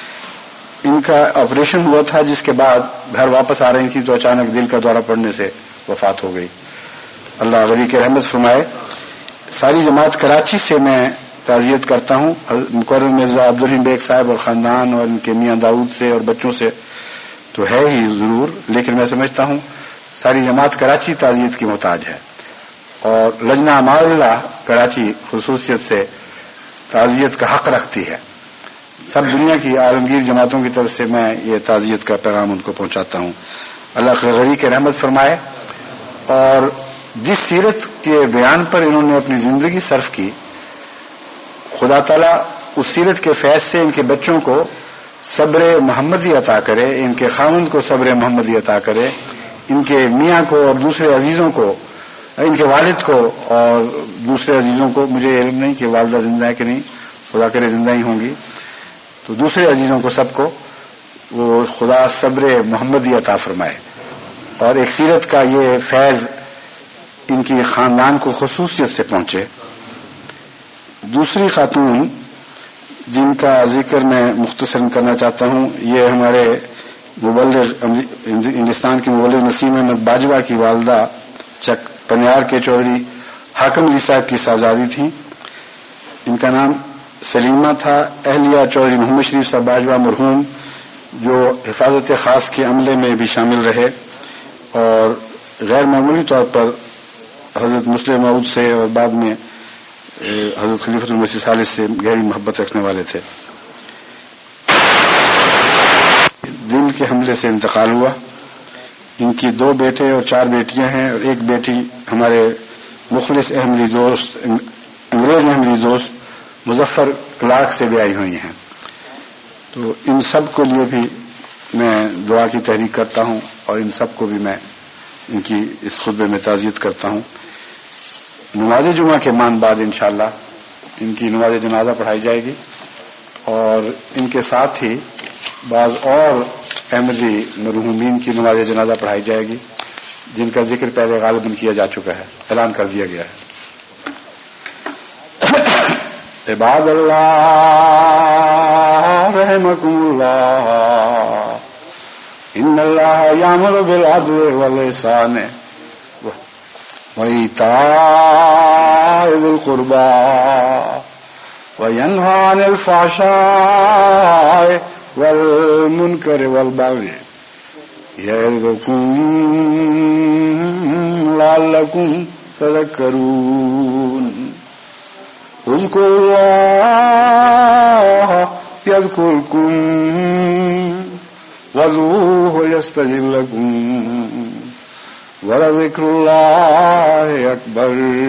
ان کا آپریشن ہوا تھا جس کے بعد گھر واپس آ رہی تھی تو اچانک دل کا دورہ پڑنے سے وفات ہو گئی. اللہ غنی کے رحمت فرمائے. ساری جماعت کراچی سے میں تعزیت کرتا ہوں. مکرم مرزا عبدالرحیم بیگ صاحب اور خاندان اور ان کے میاں داؤد سے اور بچوں سے تو ہے ہی ضرور لیکن میں سمجھتا ہوں ساری جماعت کراچی تعزیت کی محتاج ہے اور لجنہ اعمال کراچی خصوصیت سے تعزیت کا حق رکھتی ہے. سب دنیا کی عالمگیر جماعتوں کی طرف سے میں یہ تعزیت کا پیغام ان کو پہنچاتا ہوں. اللہ غنی کے رحمت فرمائے. اور جس سیرت کے بیان پر انہوں نے اپنی زندگی صرف کی خدا تعالیٰ اس سیرت کے فیض سے ان کے بچوں کو صبر محمدی عطا کرے, ان کے خاوند کو صبر محمدی عطا کرے, ان کے میاں کو اور دوسرے عزیزوں کو, ان کے والد کو اور دوسرے عزیزوں کو, مجھے علم نہیں کہ والدہ زندہ ہے کہ نہیں, خدا کرے زندہ ہی ہوں گی, تو دوسرے عزیزوں کو سب کو وہ خدا صبر محمدی عطا فرمائے اور ایک سیرت کا یہ فیض ان کی خاندان کو خصوصیت سے پہنچے. دوسری خاتون جن کا ذکر میں مختصر کرنا چاہتا ہوں یہ ہمارے مبلغ ہندوستان کے مبلغ نسیم احمد باجوہ کی والدہ چک پنیار کے چودھری حاکم علی صاحب کی صاحبزادی تھیں. ان کا نام سلیمہ تھا. اہلیہ چودھری محمد شریف صاحب باجوہ مرحوم جو حفاظت خاص کے عملے میں بھی شامل رہے اور غیر معمولی طور پر حضرت مسلم موعود سے اور بعد میں حضرت خلیفۃ المسیح ثالث سے گہری محبت رکھنے والے تھے. دل کے حملے سے انتقال ہوا. ان کی 2 بیٹے اور 4 بیٹیاں ہیں اور ایک بیٹی ہمارے مخلص احمدی دوست انگریز احمدی دوست مظفر کلارک سے بھی آئی ہوئی ہیں. تو ان سب کو لیے بھی میں دعا کی تحریک کرتا ہوں اور ان سب کو بھی میں ان کی اس خطبے میں تعزیت کرتا ہوں. نماز جمعہ کے بعد انشاءاللہ ان کی نماز جنازہ پڑھائی جائے گی اور ان کے ساتھ ہی بعض اور احمدی مرحومین کی نماز جنازہ پڑھائی جائے گی جن کا ذکر پہلے غالباً کیا جا چکا ہے، اعلان کر دیا گیا ہے۔ عباد اللہ رحمکم اللہ، ان اللہ یامر بالعدل والاحسان وایتاء ذی القربى وینہی عن الفحشاء والمنکر والبغی یعظکم لعلکم تذکرون۔ اذکروا اللہ یذکرکم وادعوہ یستجب لکم ولذکر اللہ اکبر۔